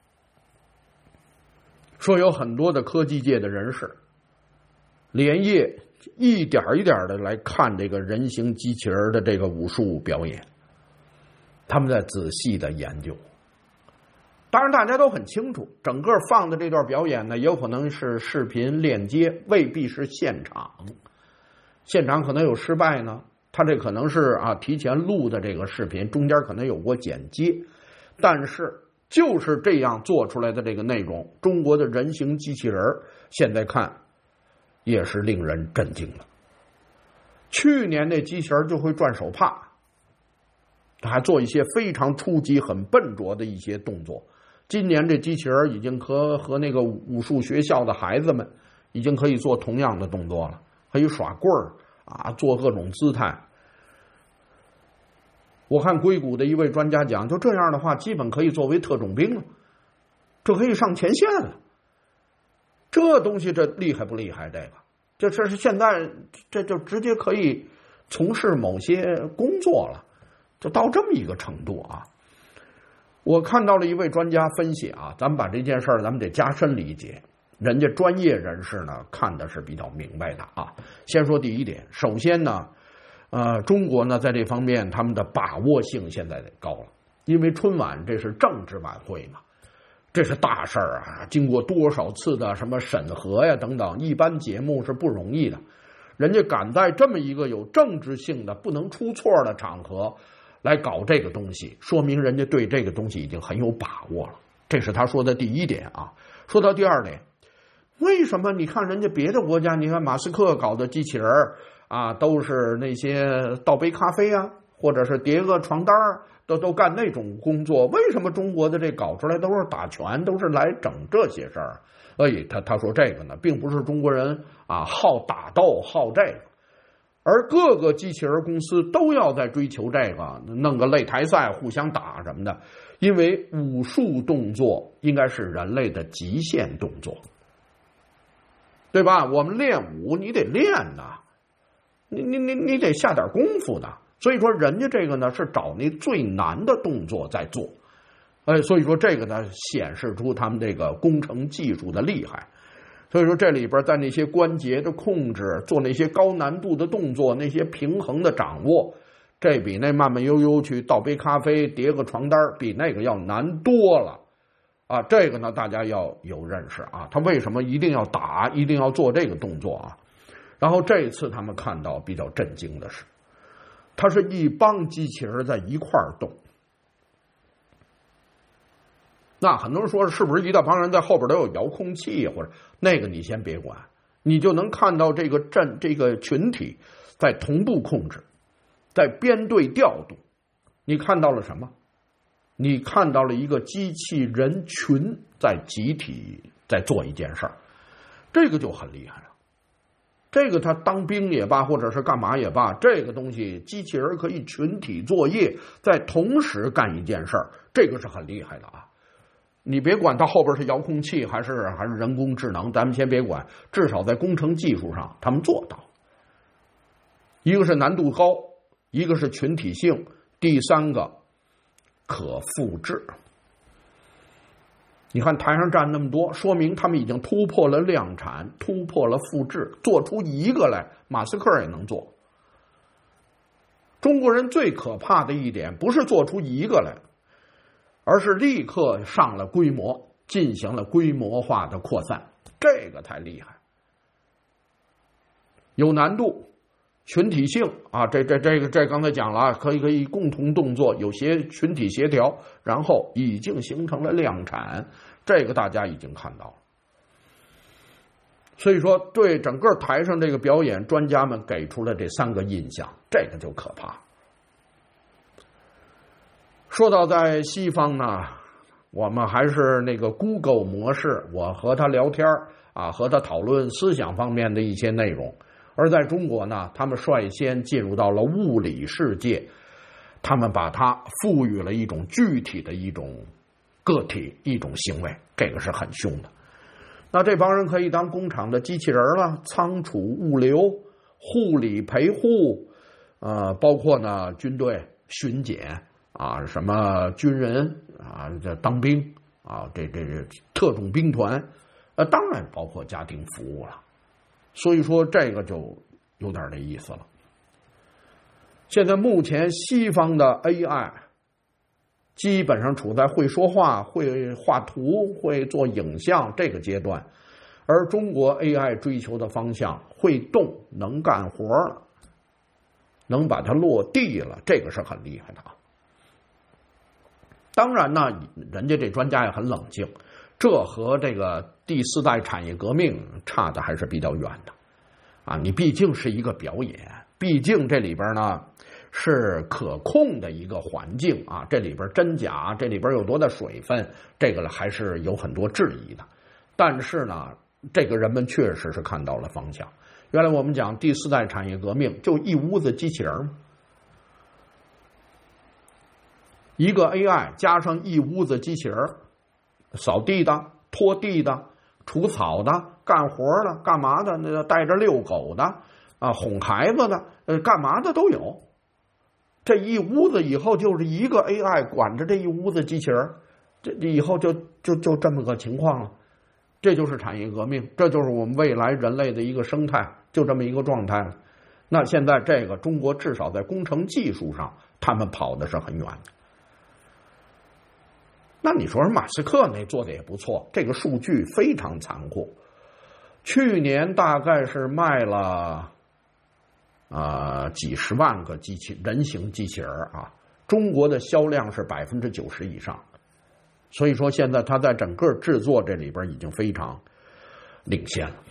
说有很多的科技界的人士连夜一点一点的来看这个人形机器人的这个武术表演，他们在仔细的研究。当然大家都很清楚，整个放的这段表演呢，也有可能是视频链接，未必是现场，现场可能有失败呢，他这可能是提前录的这个视频，中间可能有过剪接，但是就是这样做出来的这个内容，中国的人形机器人现在看也是令人震惊的。去年那机器人就会转手帕，他还做一些非常初级很笨拙的一些动作，今年这机器人已经和那个武术学校的孩子们已经可以做同样的动作了，可以耍棍儿做各种姿态。我看硅谷的一位专家讲，就这样的话基本可以作为特种兵了，这可以上前线了。这东西这厉害不厉害？这是现在这就直接可以从事某些工作了，就到这么一个程度啊。我看到了一位专家分析咱们把这件事咱们得加深理解，人家专业人士呢看的是比较明白的啊。先说第一点，首先呢中国呢在这方面他们的把握性现在得高了，因为春晚这是政治晚会嘛，这是大事啊，经过多少次的什么审核呀等等，一般节目是不容易的，人家敢在这么一个有政治性的不能出错的场合来搞这个东西，说明人家对这个东西已经很有把握了，这是他说的第一点啊。说到第二点， 为什么？你看人家别的国家，你看马斯克搞的机器人啊，都是那些倒杯咖啡啊，或者是叠个床单都干那种工作。为什么中国的这搞出来都是打拳，都是来整这些事儿？所以他说这个呢，并不是中国人啊好打斗好这个，而各个机器人公司都要在追求这个，弄个擂台赛互相打什么的，因为武术动作应该是人类的极限动作。对吧？我们练武，你得练呐，你得下点功夫的。所以说，人家这个呢是找那最难的动作在做，所以说这个呢显示出他们这个工程技术的厉害。所以说这里边在那些关节的控制，做那些高难度的动作，那些平衡的掌握，这比那慢慢悠悠去倒杯咖啡、叠个床单比那个要难多了。啊，这个呢，大家要有认识啊。他为什么一定要打，一定要做这个动作啊？然后这次他们看到比较震惊的是，它是一帮机器人在一块儿动。那很多人说是不是一大帮人在后边都有遥控器，或者那个你先别管，你就能看到这个群体在同步控制，在编队调度。你看到了什么？你看到了一个机器人群在集体在做一件事儿，这个就很厉害了。这个他当兵也罢，或者是干嘛也罢，这个东西机器人可以群体作业，在同时干一件事儿，这个是很厉害的啊。你别管它后边是遥控器还是人工智能，咱们先别管，至少在工程技术上他们做到。一个是难度高，一个是群体性，第三个可复制。你看台上站那么多，说明他们已经突破了量产，突破了复制，做出一个来，马斯克也能做。中国人最可怕的一点不是做出一个来，而是立刻上了规模，进行了规模化的扩散，这个才厉害。有难度，群体性啊，这刚才讲了啊，可以共同动作，有些群体协调，然后已经形成了量产，这个大家已经看到了。所以说，对整个台上这个表演，专家们给出了这三个印象，这个就可怕。说到在西方呢，我们还是那个 Google 模式，我和他聊天啊，和他讨论思想方面的一些内容。而在中国呢，他们率先进入到了物理世界，他们把它赋予了一种具体的一种个体，一种行为，这个是很凶的。那这帮人可以当工厂的机器人了，仓储、物流、护理、陪护，包括呢军队巡检啊，什么军人啊，这当兵啊，这特种兵团，当然包括家庭服务了。所以说这个就有点那意思了。现在目前西方的 AI 基本上处在会说话、会画图、会做影像这个阶段，而中国 AI 追求的方向会动、能干活了，能把它落地了，这个是很厉害的啊。当然呢，人家这专家也很冷静，这和这个第四代产业革命差的还是比较远的啊！你毕竟是一个表演，毕竟这里边呢是可控的一个环境啊，这里边真假，这里边有多大水分，这个还是有很多质疑的。但是呢，这个人们确实是看到了方向。原来我们讲第四代产业革命就一屋子机器人，一个 AI 加上一屋子机器人，扫地的、拖地的、除草的、干活的、干嘛的，那带着遛狗的啊，哄孩子的，干嘛的都有。这一屋子以后就是一个 AI 管着这一屋子机器人，这以后就这么个情况了。这就是产业革命，这就是我们未来人类的一个生态，就这么一个状态了。那现在这个中国至少在工程技术上，他们跑的是很远的。那你说马斯克那做的也不错，这个数据非常残酷。去年大概是卖了几十万个人形机器人啊，中国的销量是90%以上。所以说现在他在整个制作这里边已经非常领先了。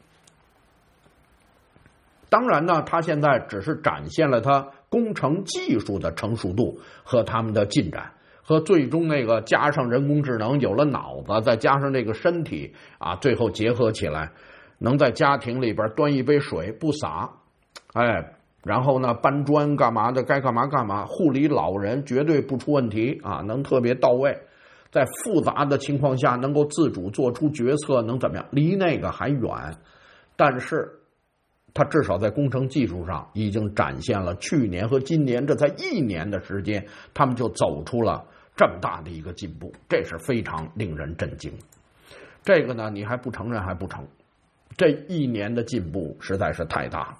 当然呢，他现在只是展现了他工程技术的成熟度和他们的进展，和最终那个加上人工智能，有了脑子，再加上这个身体啊，最后结合起来，能在家庭里边端一杯水不洒，哎，然后呢搬砖干嘛的，该干嘛干嘛，护理老人绝对不出问题啊，能特别到位，在复杂的情况下能够自主做出决策，能怎么样？离那个还远，但是他至少在工程技术上已经展现了去年和今年这才1年的时间，他们就走出了这么大的一个进步，这是非常令人震惊。这个呢，你还不承认还不成，这1年的进步实在是太大了。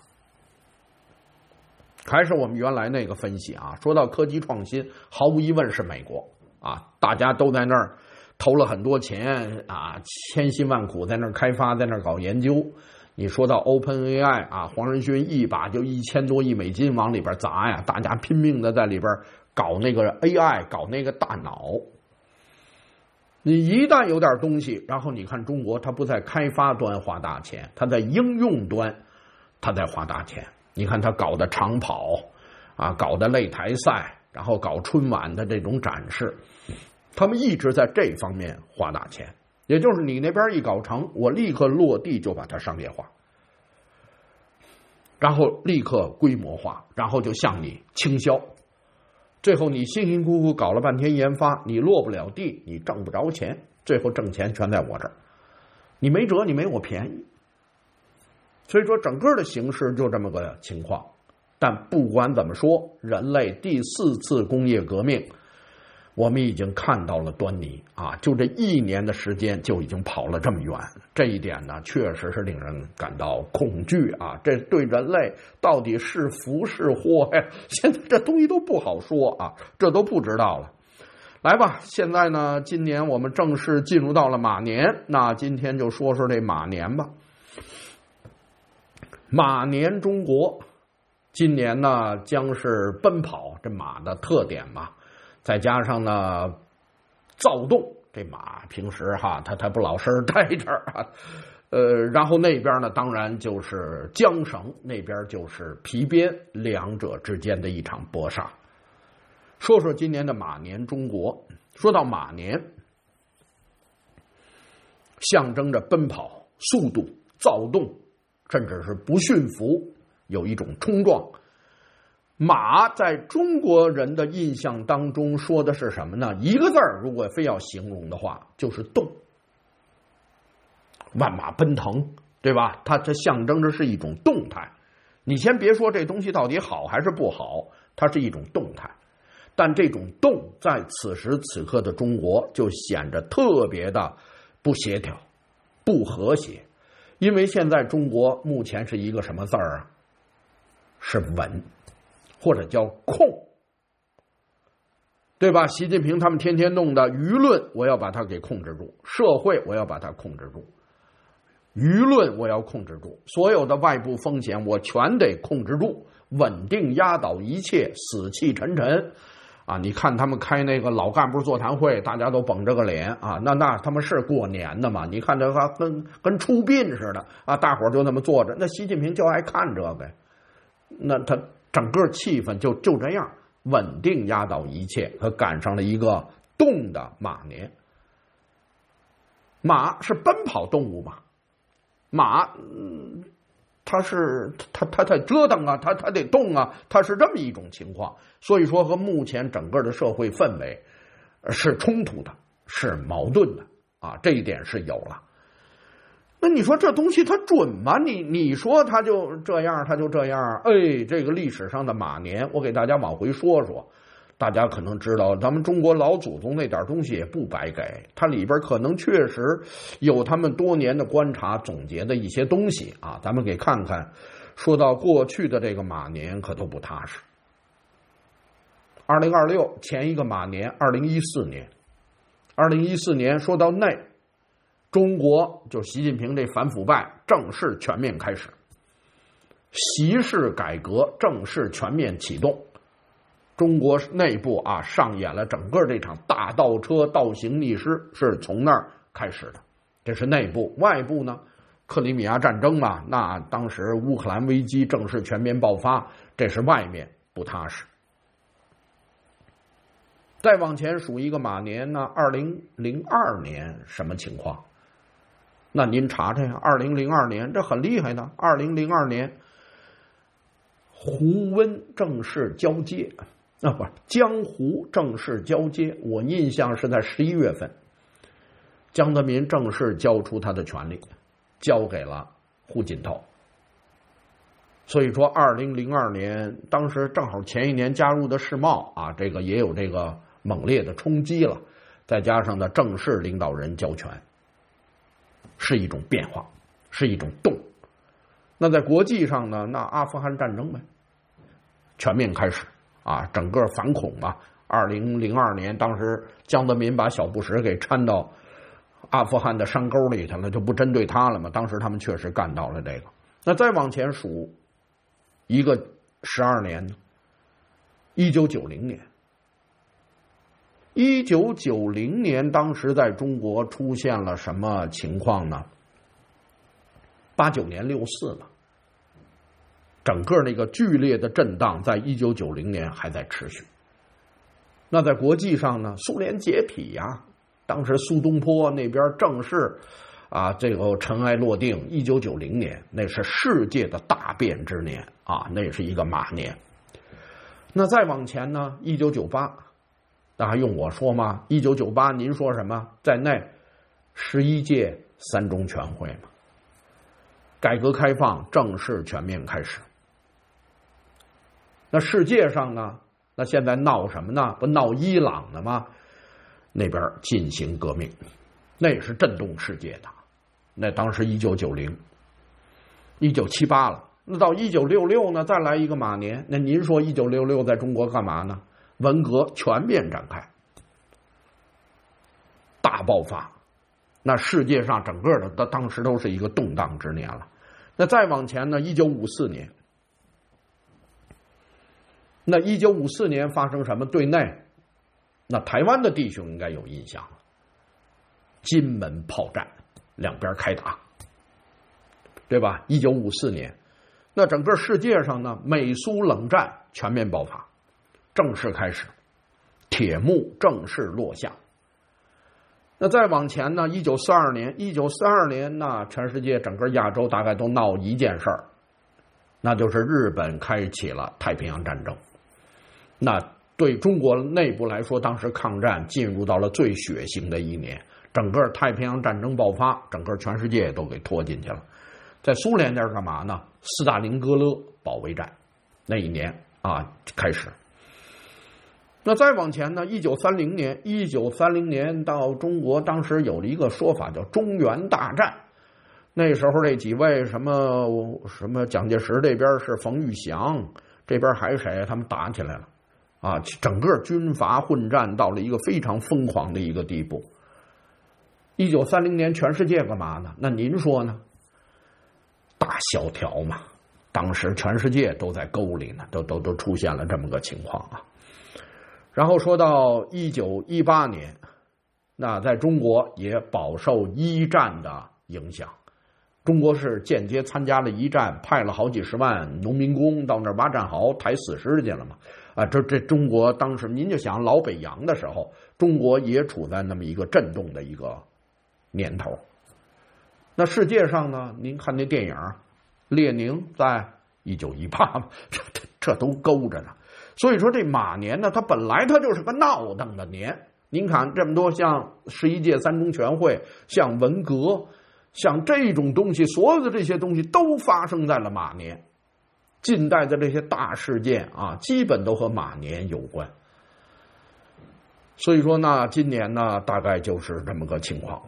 还是我们原来那个分析啊，说到科技创新，毫无疑问是美国啊，大家都在那儿投了很多钱啊，千辛万苦在那儿开发，在那儿搞研究。你说到 OpenAI 啊，黄仁勋一把就1000多亿美金往里边砸呀，大家拼命的在里边搞那个 AI， 搞那个大脑。你一旦有点东西，然后你看中国，它不在开发端花大钱，它在应用端，它在花大钱。你看它搞的长跑啊，搞的擂台赛，然后搞春晚的这种展示，他们一直在这方面花大钱。也就是你那边一搞成，我立刻落地就把它商业化，然后立刻规模化，然后就向你倾销。最后你辛辛苦苦搞了半天研发，你落不了地，你挣不着钱，最后挣钱全在我这儿，你没辙，你没我便宜。所以说整个的形势就这么个情况。但不管怎么说，人类第4次工业革命我们已经看到了端倪啊！就这1年的时间就已经跑了这么远，这一点呢，确实是令人感到恐惧啊！这对人类到底是福是祸呀？现在这东西都不好说啊，这都不知道了。来吧，现在呢，今年我们正式进入到了马年，那今天就说说这马年吧。马年中国，今年呢将是奔跑，这马的特点嘛。再加上呢，躁动，这马平时哈，它不老实待着啊，然后那边呢，当然就是缰绳，那边就是皮鞭，两者之间的一场搏杀。说说今年的马年中国，说到马年，象征着奔跑、速度、躁动，甚至是不驯服，有一种冲撞。马在中国人的印象当中说的是什么呢？一个字儿，如果非要形容的话，就是动。万马奔腾，对吧？它象征着是一种动态。你先别说这东西到底好还是不好，它是一种动态。但这种动在此时此刻的中国就显得特别的不协调、不和谐。因为现在中国目前是一个什么字儿啊？是稳。或者叫控，对吧？习近平他们天天弄的舆论，我要把它给控制住；社会，我要把它控制住；舆论，我要控制住；所有的外部风险，我全得控制住，稳定压倒一切，死气沉沉。啊，你看他们开那个老干部座谈会，大家都绷着个脸啊，那他们是过年的嘛？你看这个跟出殡似的啊，大伙儿就那么坐着，那习近平就爱看这个，那他。整个气氛就这样稳定压倒一切，和赶上了一个动的马年。马是奔跑动物嘛，马它得折腾啊，它得动啊，它是这么一种情况。所以说和目前整个的社会氛围是冲突的，是矛盾的啊，这一点是有了。那你说这东西它准吗？你说它就这样，它就这样。哎，这个历史上的马年，我给大家往回说说，大家可能知道，咱们中国老祖宗那点东西也不白给，它里边可能确实有他们多年的观察总结的一些东西啊，咱们给看看。说到过去的这个马年，可都不踏实。2026前一个马年，2014年，2014年说到内。中国就习近平这反腐败正式全面开始，习氏改革正式全面启动，中国内部啊上演了整个这场大倒车倒行逆施，是从那儿开始的。这是内部，外部呢， 克里米亚战争嘛，那当时乌克兰危机正式全面爆发，这是外面不踏实。再往前数一个马年呢，2002年什么情况？那您查查呀，2002年这很厉害的，2002年胡温正式交接，不是江胡正式交接，我印象是在11月份，江泽民正式交出他的权利，交给了胡锦涛。所以说2002年当时正好前一年加入的世贸啊，这个也有这个猛烈的冲击了，再加上呢正式领导人交权，是一种变化，是一种动。那在国际上呢，那阿富汗战争呗，全面开始啊，整个反恐嘛。2002年当时江泽民把小布什给掺到阿富汗的山沟里去了，就不针对他了嘛。当时他们确实干到了这个。那再往前数一个12年呢，1990年。1990年当时在中国出现了什么情况呢？89年6·4嘛，整个那个剧烈的震荡在1990年还在持续。那在国际上呢，苏联解体呀，当时苏东坡那边正式啊，这个尘埃落定。1990年那是世界的大变之年啊，那是一个马年。那再往前呢，1998。那还用我说吗？1998您说什么？在内11届三中全会嘛，改革开放正式全面开始。那世界上呢？那现在闹什么呢？不闹伊朗的吗？那边进行革命，那也是震动世界的。那当时1990、1978了。那到1966呢？再来一个马年。那您说1966在中国干嘛呢？文革全面展开，大爆发。那世界上整个的当时都是一个动荡之年了。那再往前呢，1954年。那1954年发生什么？对内，那台湾的弟兄应该有印象了，金门炮战，两边开打，对吧？1954年。那整个世界上呢，美苏冷战全面爆发，正式开始，铁幕正式落下。那再往前呢，1942年呢，全世界整个亚洲大概都闹一件事儿，那就是日本开启了太平洋战争。那对中国内部来说，当时抗战进入到了最血腥的一年，整个太平洋战争爆发，整个全世界都给拖进去了。在苏联那儿干嘛呢？斯大林格勒保卫战那一年啊开始。那再往前呢，1930年到中国，当时有了一个说法叫中原大战。那时候这几位什么蒋介石这边是冯玉祥，这边还谁，他们打起来了啊！整个军阀混战到了一个非常疯狂的一个地步。1930年全世界干嘛呢？那您说呢？大萧条嘛，当时全世界都在沟里呢，都出现了这么个情况啊。然后说到1918年，那在中国也饱受一战的影响。中国是间接参加了一战，派了好几十万农民工到那儿挖战壕、抬死尸去了嘛。啊，这中国当时您就想老北洋的时候，中国也处在那么一个震动的一个年头。那世界上呢？您看那电影，列宁在1918，这都勾着呢。所以说这马年呢，它本来它就是个闹腾的年。您看这么多，像11届三中全会，像文革，像这种东西，所有的这些东西都发生在了马年。近代的这些大事件啊，基本都和马年有关。所以说呢，今年呢，大概就是这么个情况。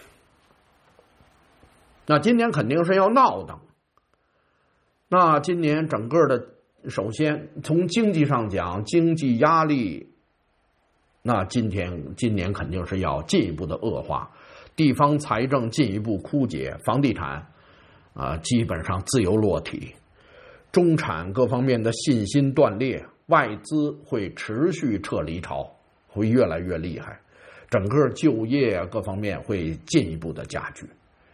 那今年肯定是要闹腾。那今年整个的，首先从经济上讲，经济压力，那今年肯定是要进一步的恶化，地方财政进一步枯竭，房地产基本上自由落体，中产各方面的信心断裂，外资会持续撤离潮，会越来越厉害，整个就业各方面会进一步的加剧。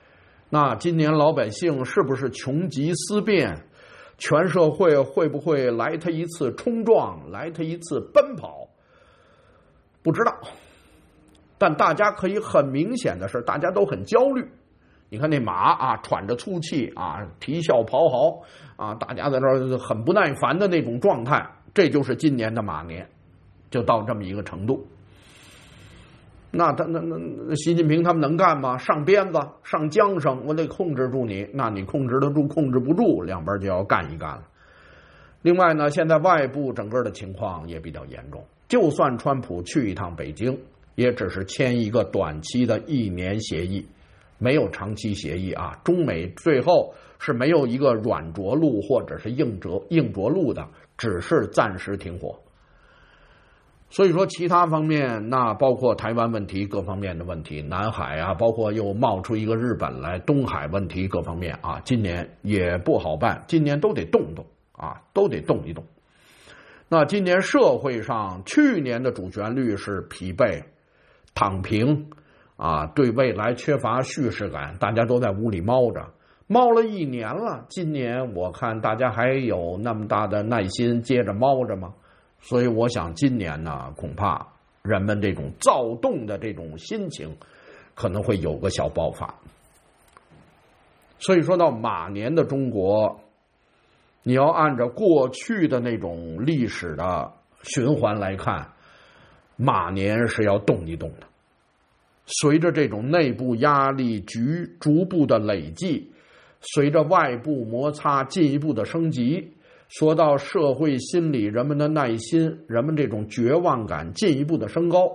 那今年老百姓是不是穷极思变？全社会会不会来他一次冲撞，来他一次奔跑？不知道。但大家可以很明显的是，大家都很焦虑。你看那马啊，喘着粗气啊，啼笑跑嚎啊，大家在这儿很不耐烦的那种状态，这就是今年的马年，就到这么一个程度。那习近平他们能干吗？上鞭子，上缰绳，我得控制住你。那你控制得住，控制不住，两边就要干一干了。另外呢，现在外部整个的情况也比较严重。就算川普去一趟北京，也只是签一个短期的1年协议，没有长期协议啊。中美最后是没有一个软着陆或者是硬着陆的，只是暂时停火。所以说其他方面，那包括台湾问题各方面的问题，南海啊，包括又冒出一个日本来，东海问题各方面啊，今年也不好办，今年都得动动啊，都得动一动。那今年社会上去年的主旋律是疲惫、躺平啊，对未来缺乏叙事感，大家都在屋里猫着，猫了1年了，今年我看大家还有那么大的耐心接着猫着吗？所以我想今年呢，恐怕人们这种躁动的这种心情可能会有个小爆发。所以说到马年的中国，你要按照过去的那种历史的循环来看，马年是要动一动的。随着这种内部压力逐步的累积，随着外部摩擦进一步的升级，说到社会心理，人们的耐心，人们这种绝望感进一步的升高，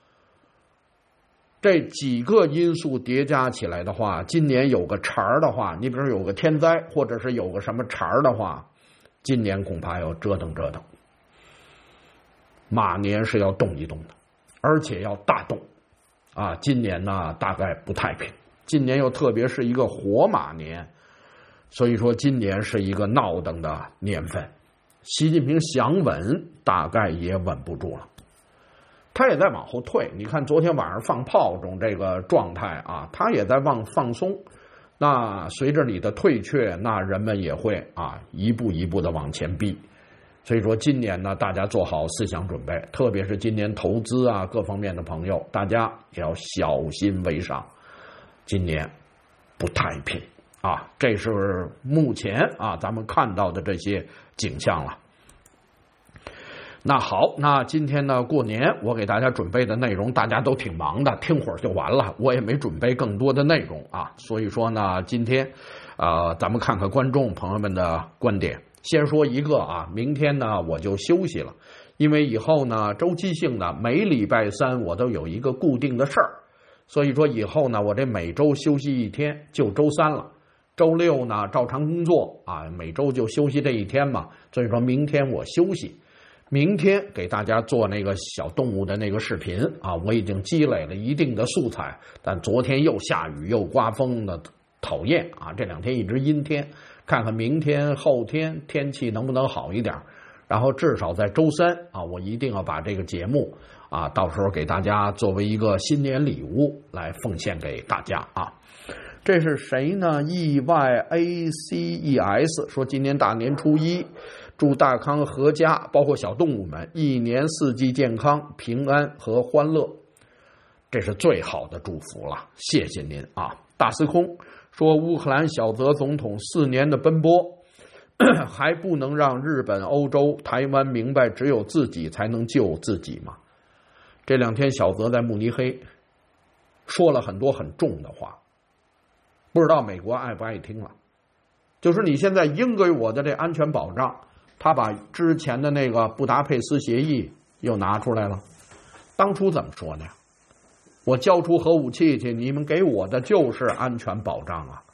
这几个因素叠加起来的话，今年有个茬儿的话，你比如有个天灾，或者是有个什么茬儿的话，今年恐怕要折腾折腾。马年是要动一动的，而且要大动啊！今年呢大概不太平，今年又特别是一个火马年，所以说今年是一个闹腾的年份。习近平想稳，大概也稳不住了，他也在往后退。你看昨天晚上放炮中这个状态啊，他也在放松。那随着你的退却，那人们也会啊一步一步的往前逼。所以说今年呢，大家做好思想准备，特别是今年投资啊各方面的朋友，大家也要小心为上。今年不太平啊，这是目前啊咱们看到的这些景象了。那好，那今天呢过年我给大家准备的内容，大家都挺忙的，听会儿就完了，我也没准备更多的内容啊。所以说呢，今天咱们看看观众朋友们的观点。先说一个啊，明天呢我就休息了，因为以后呢周期性的每礼拜三我都有一个固定的事儿，所以说以后呢我这每周休息一天，就周三了。周六呢照常工作啊，每周就休息这一天嘛，所以说明天我休息。明天给大家做那个小动物的那个视频啊，我已经积累了一定的素材，但昨天又下雨又刮风的，讨厌啊！这2天一直阴天，看看明天后天天气能不能好一点，然后至少在周三啊，我一定要把这个节目啊，到时候给大家作为一个新年礼物来奉献给大家啊。这是谁呢？ EYACES 说今年大年初一，祝大康阖家包括小动物们1年4季健康平安和欢乐，这是最好的祝福了，谢谢您啊。大司空说乌克兰小泽总统4年的奔波还不能让日本、欧洲、台湾明白只有自己才能救自己吗？这2天小泽在慕尼黑说了很多很重的话，不知道美国爱不爱听了。就是你现在应给我的这安全保障，他把之前的那个布达佩斯协议又拿出来了。当初怎么说呢？我交出核武器去，你们给我的就是安全保障啊，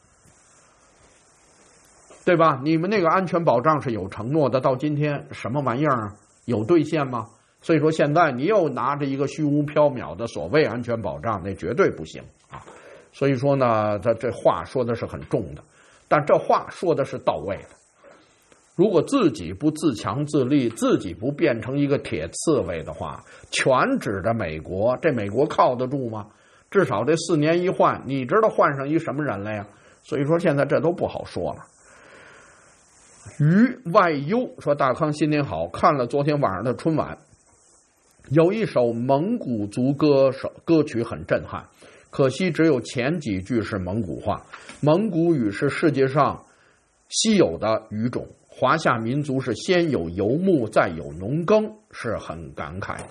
对吧？你们那个安全保障是有承诺的，到今天什么玩意儿有兑现吗？所以说现在你又拿着一个虚无缥缈的所谓安全保障，那绝对不行啊。所以说呢，他这话说的是很重的，但这话说的是到位的。如果自己不自强自立，自己不变成一个铁刺猬的话，全指着美国，这美国靠得住吗？至少这4年一换，你知道换上一什么人来呀？ 所以说现在这都不好说了。于外忧说大康新年好，看了昨天晚上的春晚，有一首蒙古族歌曲很震撼，可惜只有前几句是蒙古话。蒙古语是世界上稀有的语种，华夏民族是先有游牧再有农耕，是很感慨的。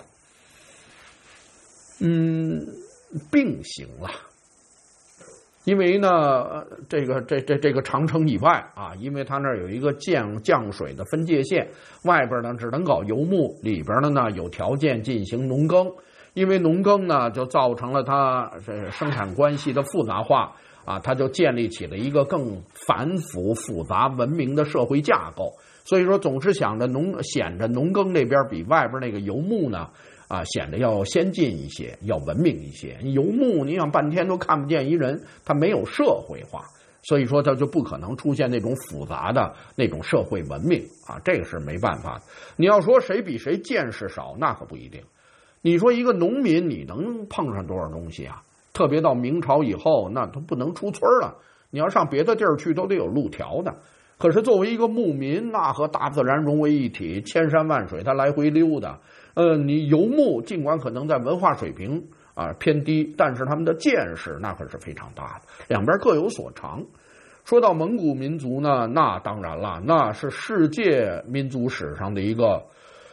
并行了，因为呢，这个长城以外啊，因为它那儿有一个降水的分界线，外边呢只能搞游牧，里边呢有条件进行农耕。因为农耕呢，就造成了它这生产关系的复杂化啊，它就建立起了一个更繁复复杂文明的社会架构。所以说，总是显着农耕那边比外边那个游牧呢。显得要先进一些，要文明一些。游牧你想半天都看不见一人，他没有社会化，所以说他就不可能出现那种复杂的那种社会文明啊，这个是没办法的。你要说谁比谁见识少，那可不一定。你说一个农民，你能碰上多少东西啊？特别到明朝以后，那都不能出村了，你要上别的地儿去，都得有路条的。可是作为一个牧民，那和大自然融为一体，千山万水，他来回溜达。你游牧尽管可能在文化水平偏低，但是他们的见识那可是非常大的，两边各有所长。说到蒙古民族呢，那当然了，那是世界民族史上的一个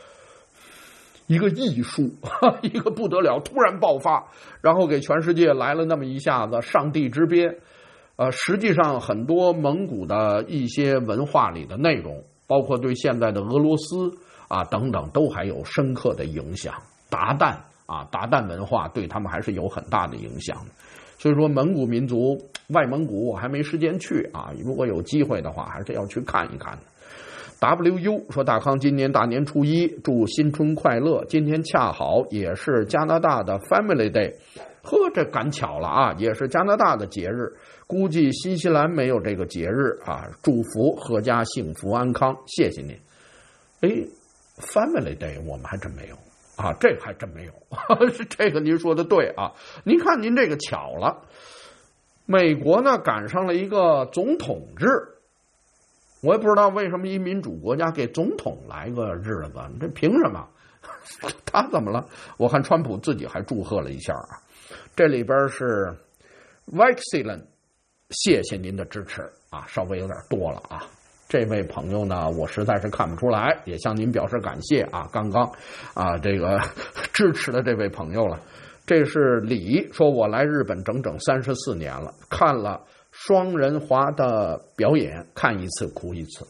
艺术，一个不得了，突然爆发，然后给全世界来了那么一下子，上帝之鞭。实际上很多蒙古的一些文化里的内容，包括对现在的俄罗斯等等，都还有深刻的影响。鞑靼文化对他们还是有很大的影响的。所以说蒙古民族，外蒙古我还没时间去如果有机会的话还是要去看一看的。WU 说大康今年大年初一，祝新春快乐，今天恰好也是加拿大的 Family Day， 这赶巧了也是加拿大的节日，估计新西兰没有这个节日祝福阖家幸福安康，谢谢您。Family Day 我们还真没有这个还真没有这个您说的对您看您这个巧了，美国呢赶上了一个总统制，我也不知道为什么一民主国家给总统来个日子，这凭什么？他怎么了？我看川普自己还祝贺了一下这里边是 Excellent， 谢谢您的支持稍微有点多了这位朋友呢，我实在是看不出来，也向您表示感谢刚刚这个支持的这位朋友了。这是李说，我来日本整整34年了，看了双人滑的表演，看一次哭一次。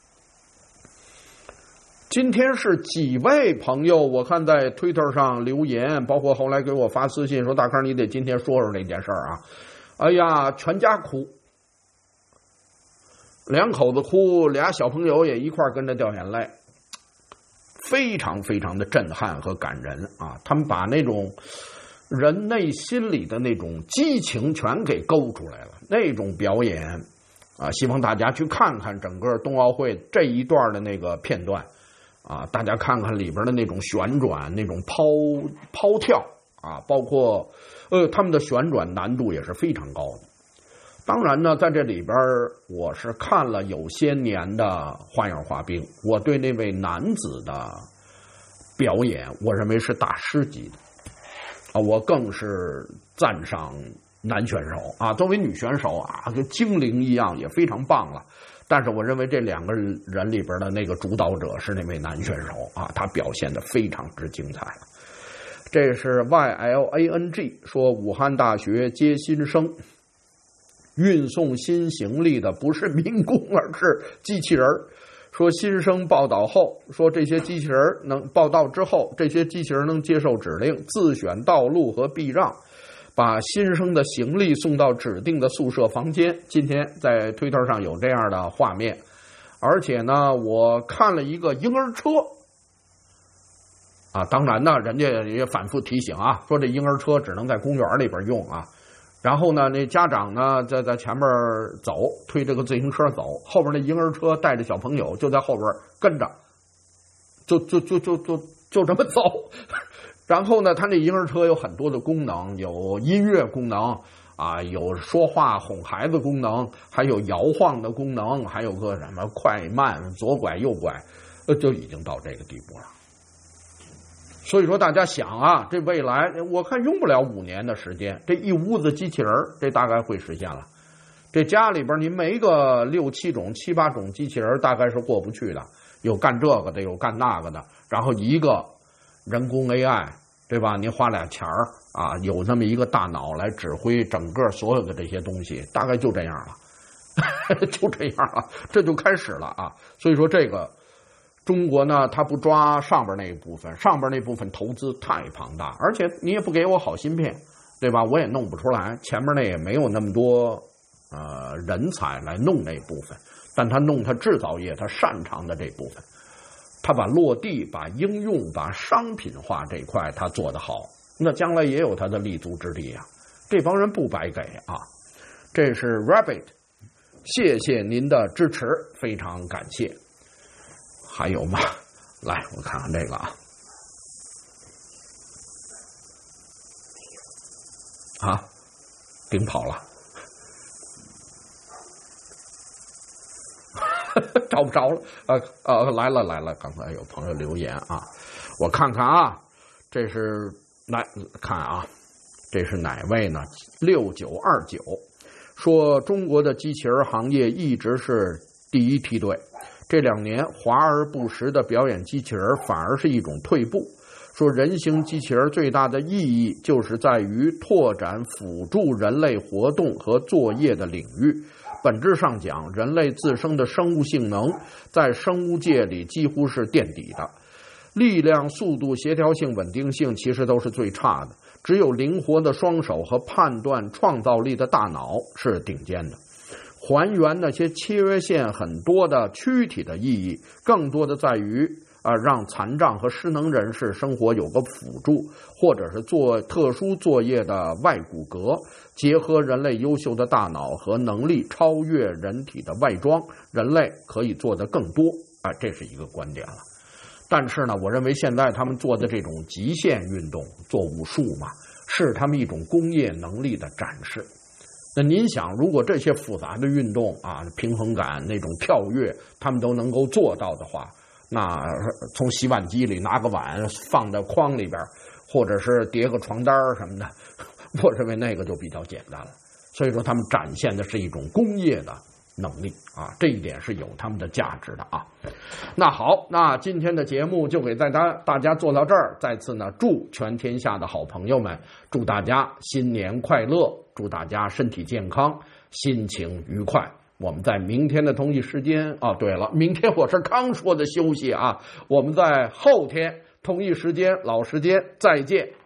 今天是几位朋友我看在 Twitter 上留言，包括后来给我发私信说大康你得今天说说这件事儿哎呀，全家哭，两口子哭，俩小朋友也一块跟着掉眼泪，非常非常的震撼和感人他们把那种人内心里的那种激情全给勾出来了，那种表演希望大家去看看整个冬奥会这一段的那个片段大家看看里边的那种旋转，那种抛跳包括他们的旋转难度也是非常高的。当然呢，在这里边我是看了有些年的花样滑冰，我对那位男子的表演我认为是大师级的我更是赞赏男选手作为女选手就精灵一样也非常棒了。但是我认为这两个人里边的那个主导者是那位男选手他表现得非常之精彩了。这是 YLANG 说，武汉大学接新生，运送新行李的不是民工，而是机器人。说新生报道后，说这些机器人能报道之后，这些机器人能接受指令，自选道路和避让，把新生的行李送到指定的宿舍房间。今天在推特上有这样的画面，而且呢，我看了一个婴儿车当然呢，人家也反复提醒说这婴儿车只能在公园里边用然后呢，那家长呢在前面走，推这个自行车走，后边那婴儿车带着小朋友就在后边跟着，就这么走。然后呢，他那婴儿车有很多的功能，有音乐功能啊，有说话哄孩子功能，还有摇晃的功能，还有个什么快慢左拐右拐，就已经到这个地步了。所以说大家想啊，这未来我看用不了5年的时间，这一屋子机器人这大概会实现了。这家里边您没个6、7种、7、8种机器人大概是过不去的，有干这个的，有干那个的，然后一个人工 AI， 对吧？您花俩钱啊，有这么一个大脑来指挥整个所有的这些东西，大概就这样了，就这样了，这就开始了啊。所以说这个中国呢，他不抓上边那一部分，上边那部分投资太庞大，而且你也不给我好芯片，对吧？我也弄不出来，前面那也没有那么多人才来弄那部分，但他弄他制造业他擅长的这部分，他把落地、把应用、把商品化这块他做得好，那将来也有他的立足之地啊。这帮人不白给啊。这是 Rabbit， 谢谢您的支持，非常感谢。还有吗？来，我看看这个啊，顶跑了，找不着了。来了，刚才有朋友留言啊，我看看啊，这是来看啊，这是哪位呢？6929说中国的机器人行业一直是第一梯队。这2年华而不实的表演机器人反而是一种退步，说人形机器人最大的意义就是在于拓展辅助人类活动和作业的领域。本质上讲，人类自身的生物性能在生物界里几乎是垫底的，力量、速度、协调性、稳定性其实都是最差的，只有灵活的双手和判断创造力的大脑是顶尖的。还原那些缺陷很多的躯体的意义，更多的在于让残障和失能人士生活有个辅助，或者是做特殊作业的外骨骼，结合人类优秀的大脑和能力，超越人体的外装，人类可以做得更多这是一个观点了。但是呢，我认为现在他们做的这种极限运动，做武术嘛，是他们一种工业能力的展示。那您想，如果这些复杂的运动啊，平衡感那种跳跃，他们都能够做到的话，那从洗碗机里拿个碗放在筐里边，或者是叠个床单什么的，我认为那个就比较简单了。所以说他们展现的是一种工业的能力啊，这一点是有他们的价值的啊。那好，那今天的节目就给大家做到这儿。再次呢，祝全天下的好朋友们，祝大家新年快乐，祝大家身体健康，心情愉快。我们在明天的同一时间对了，明天我是刚说的休息啊，我们在后天同一时间老时间再见。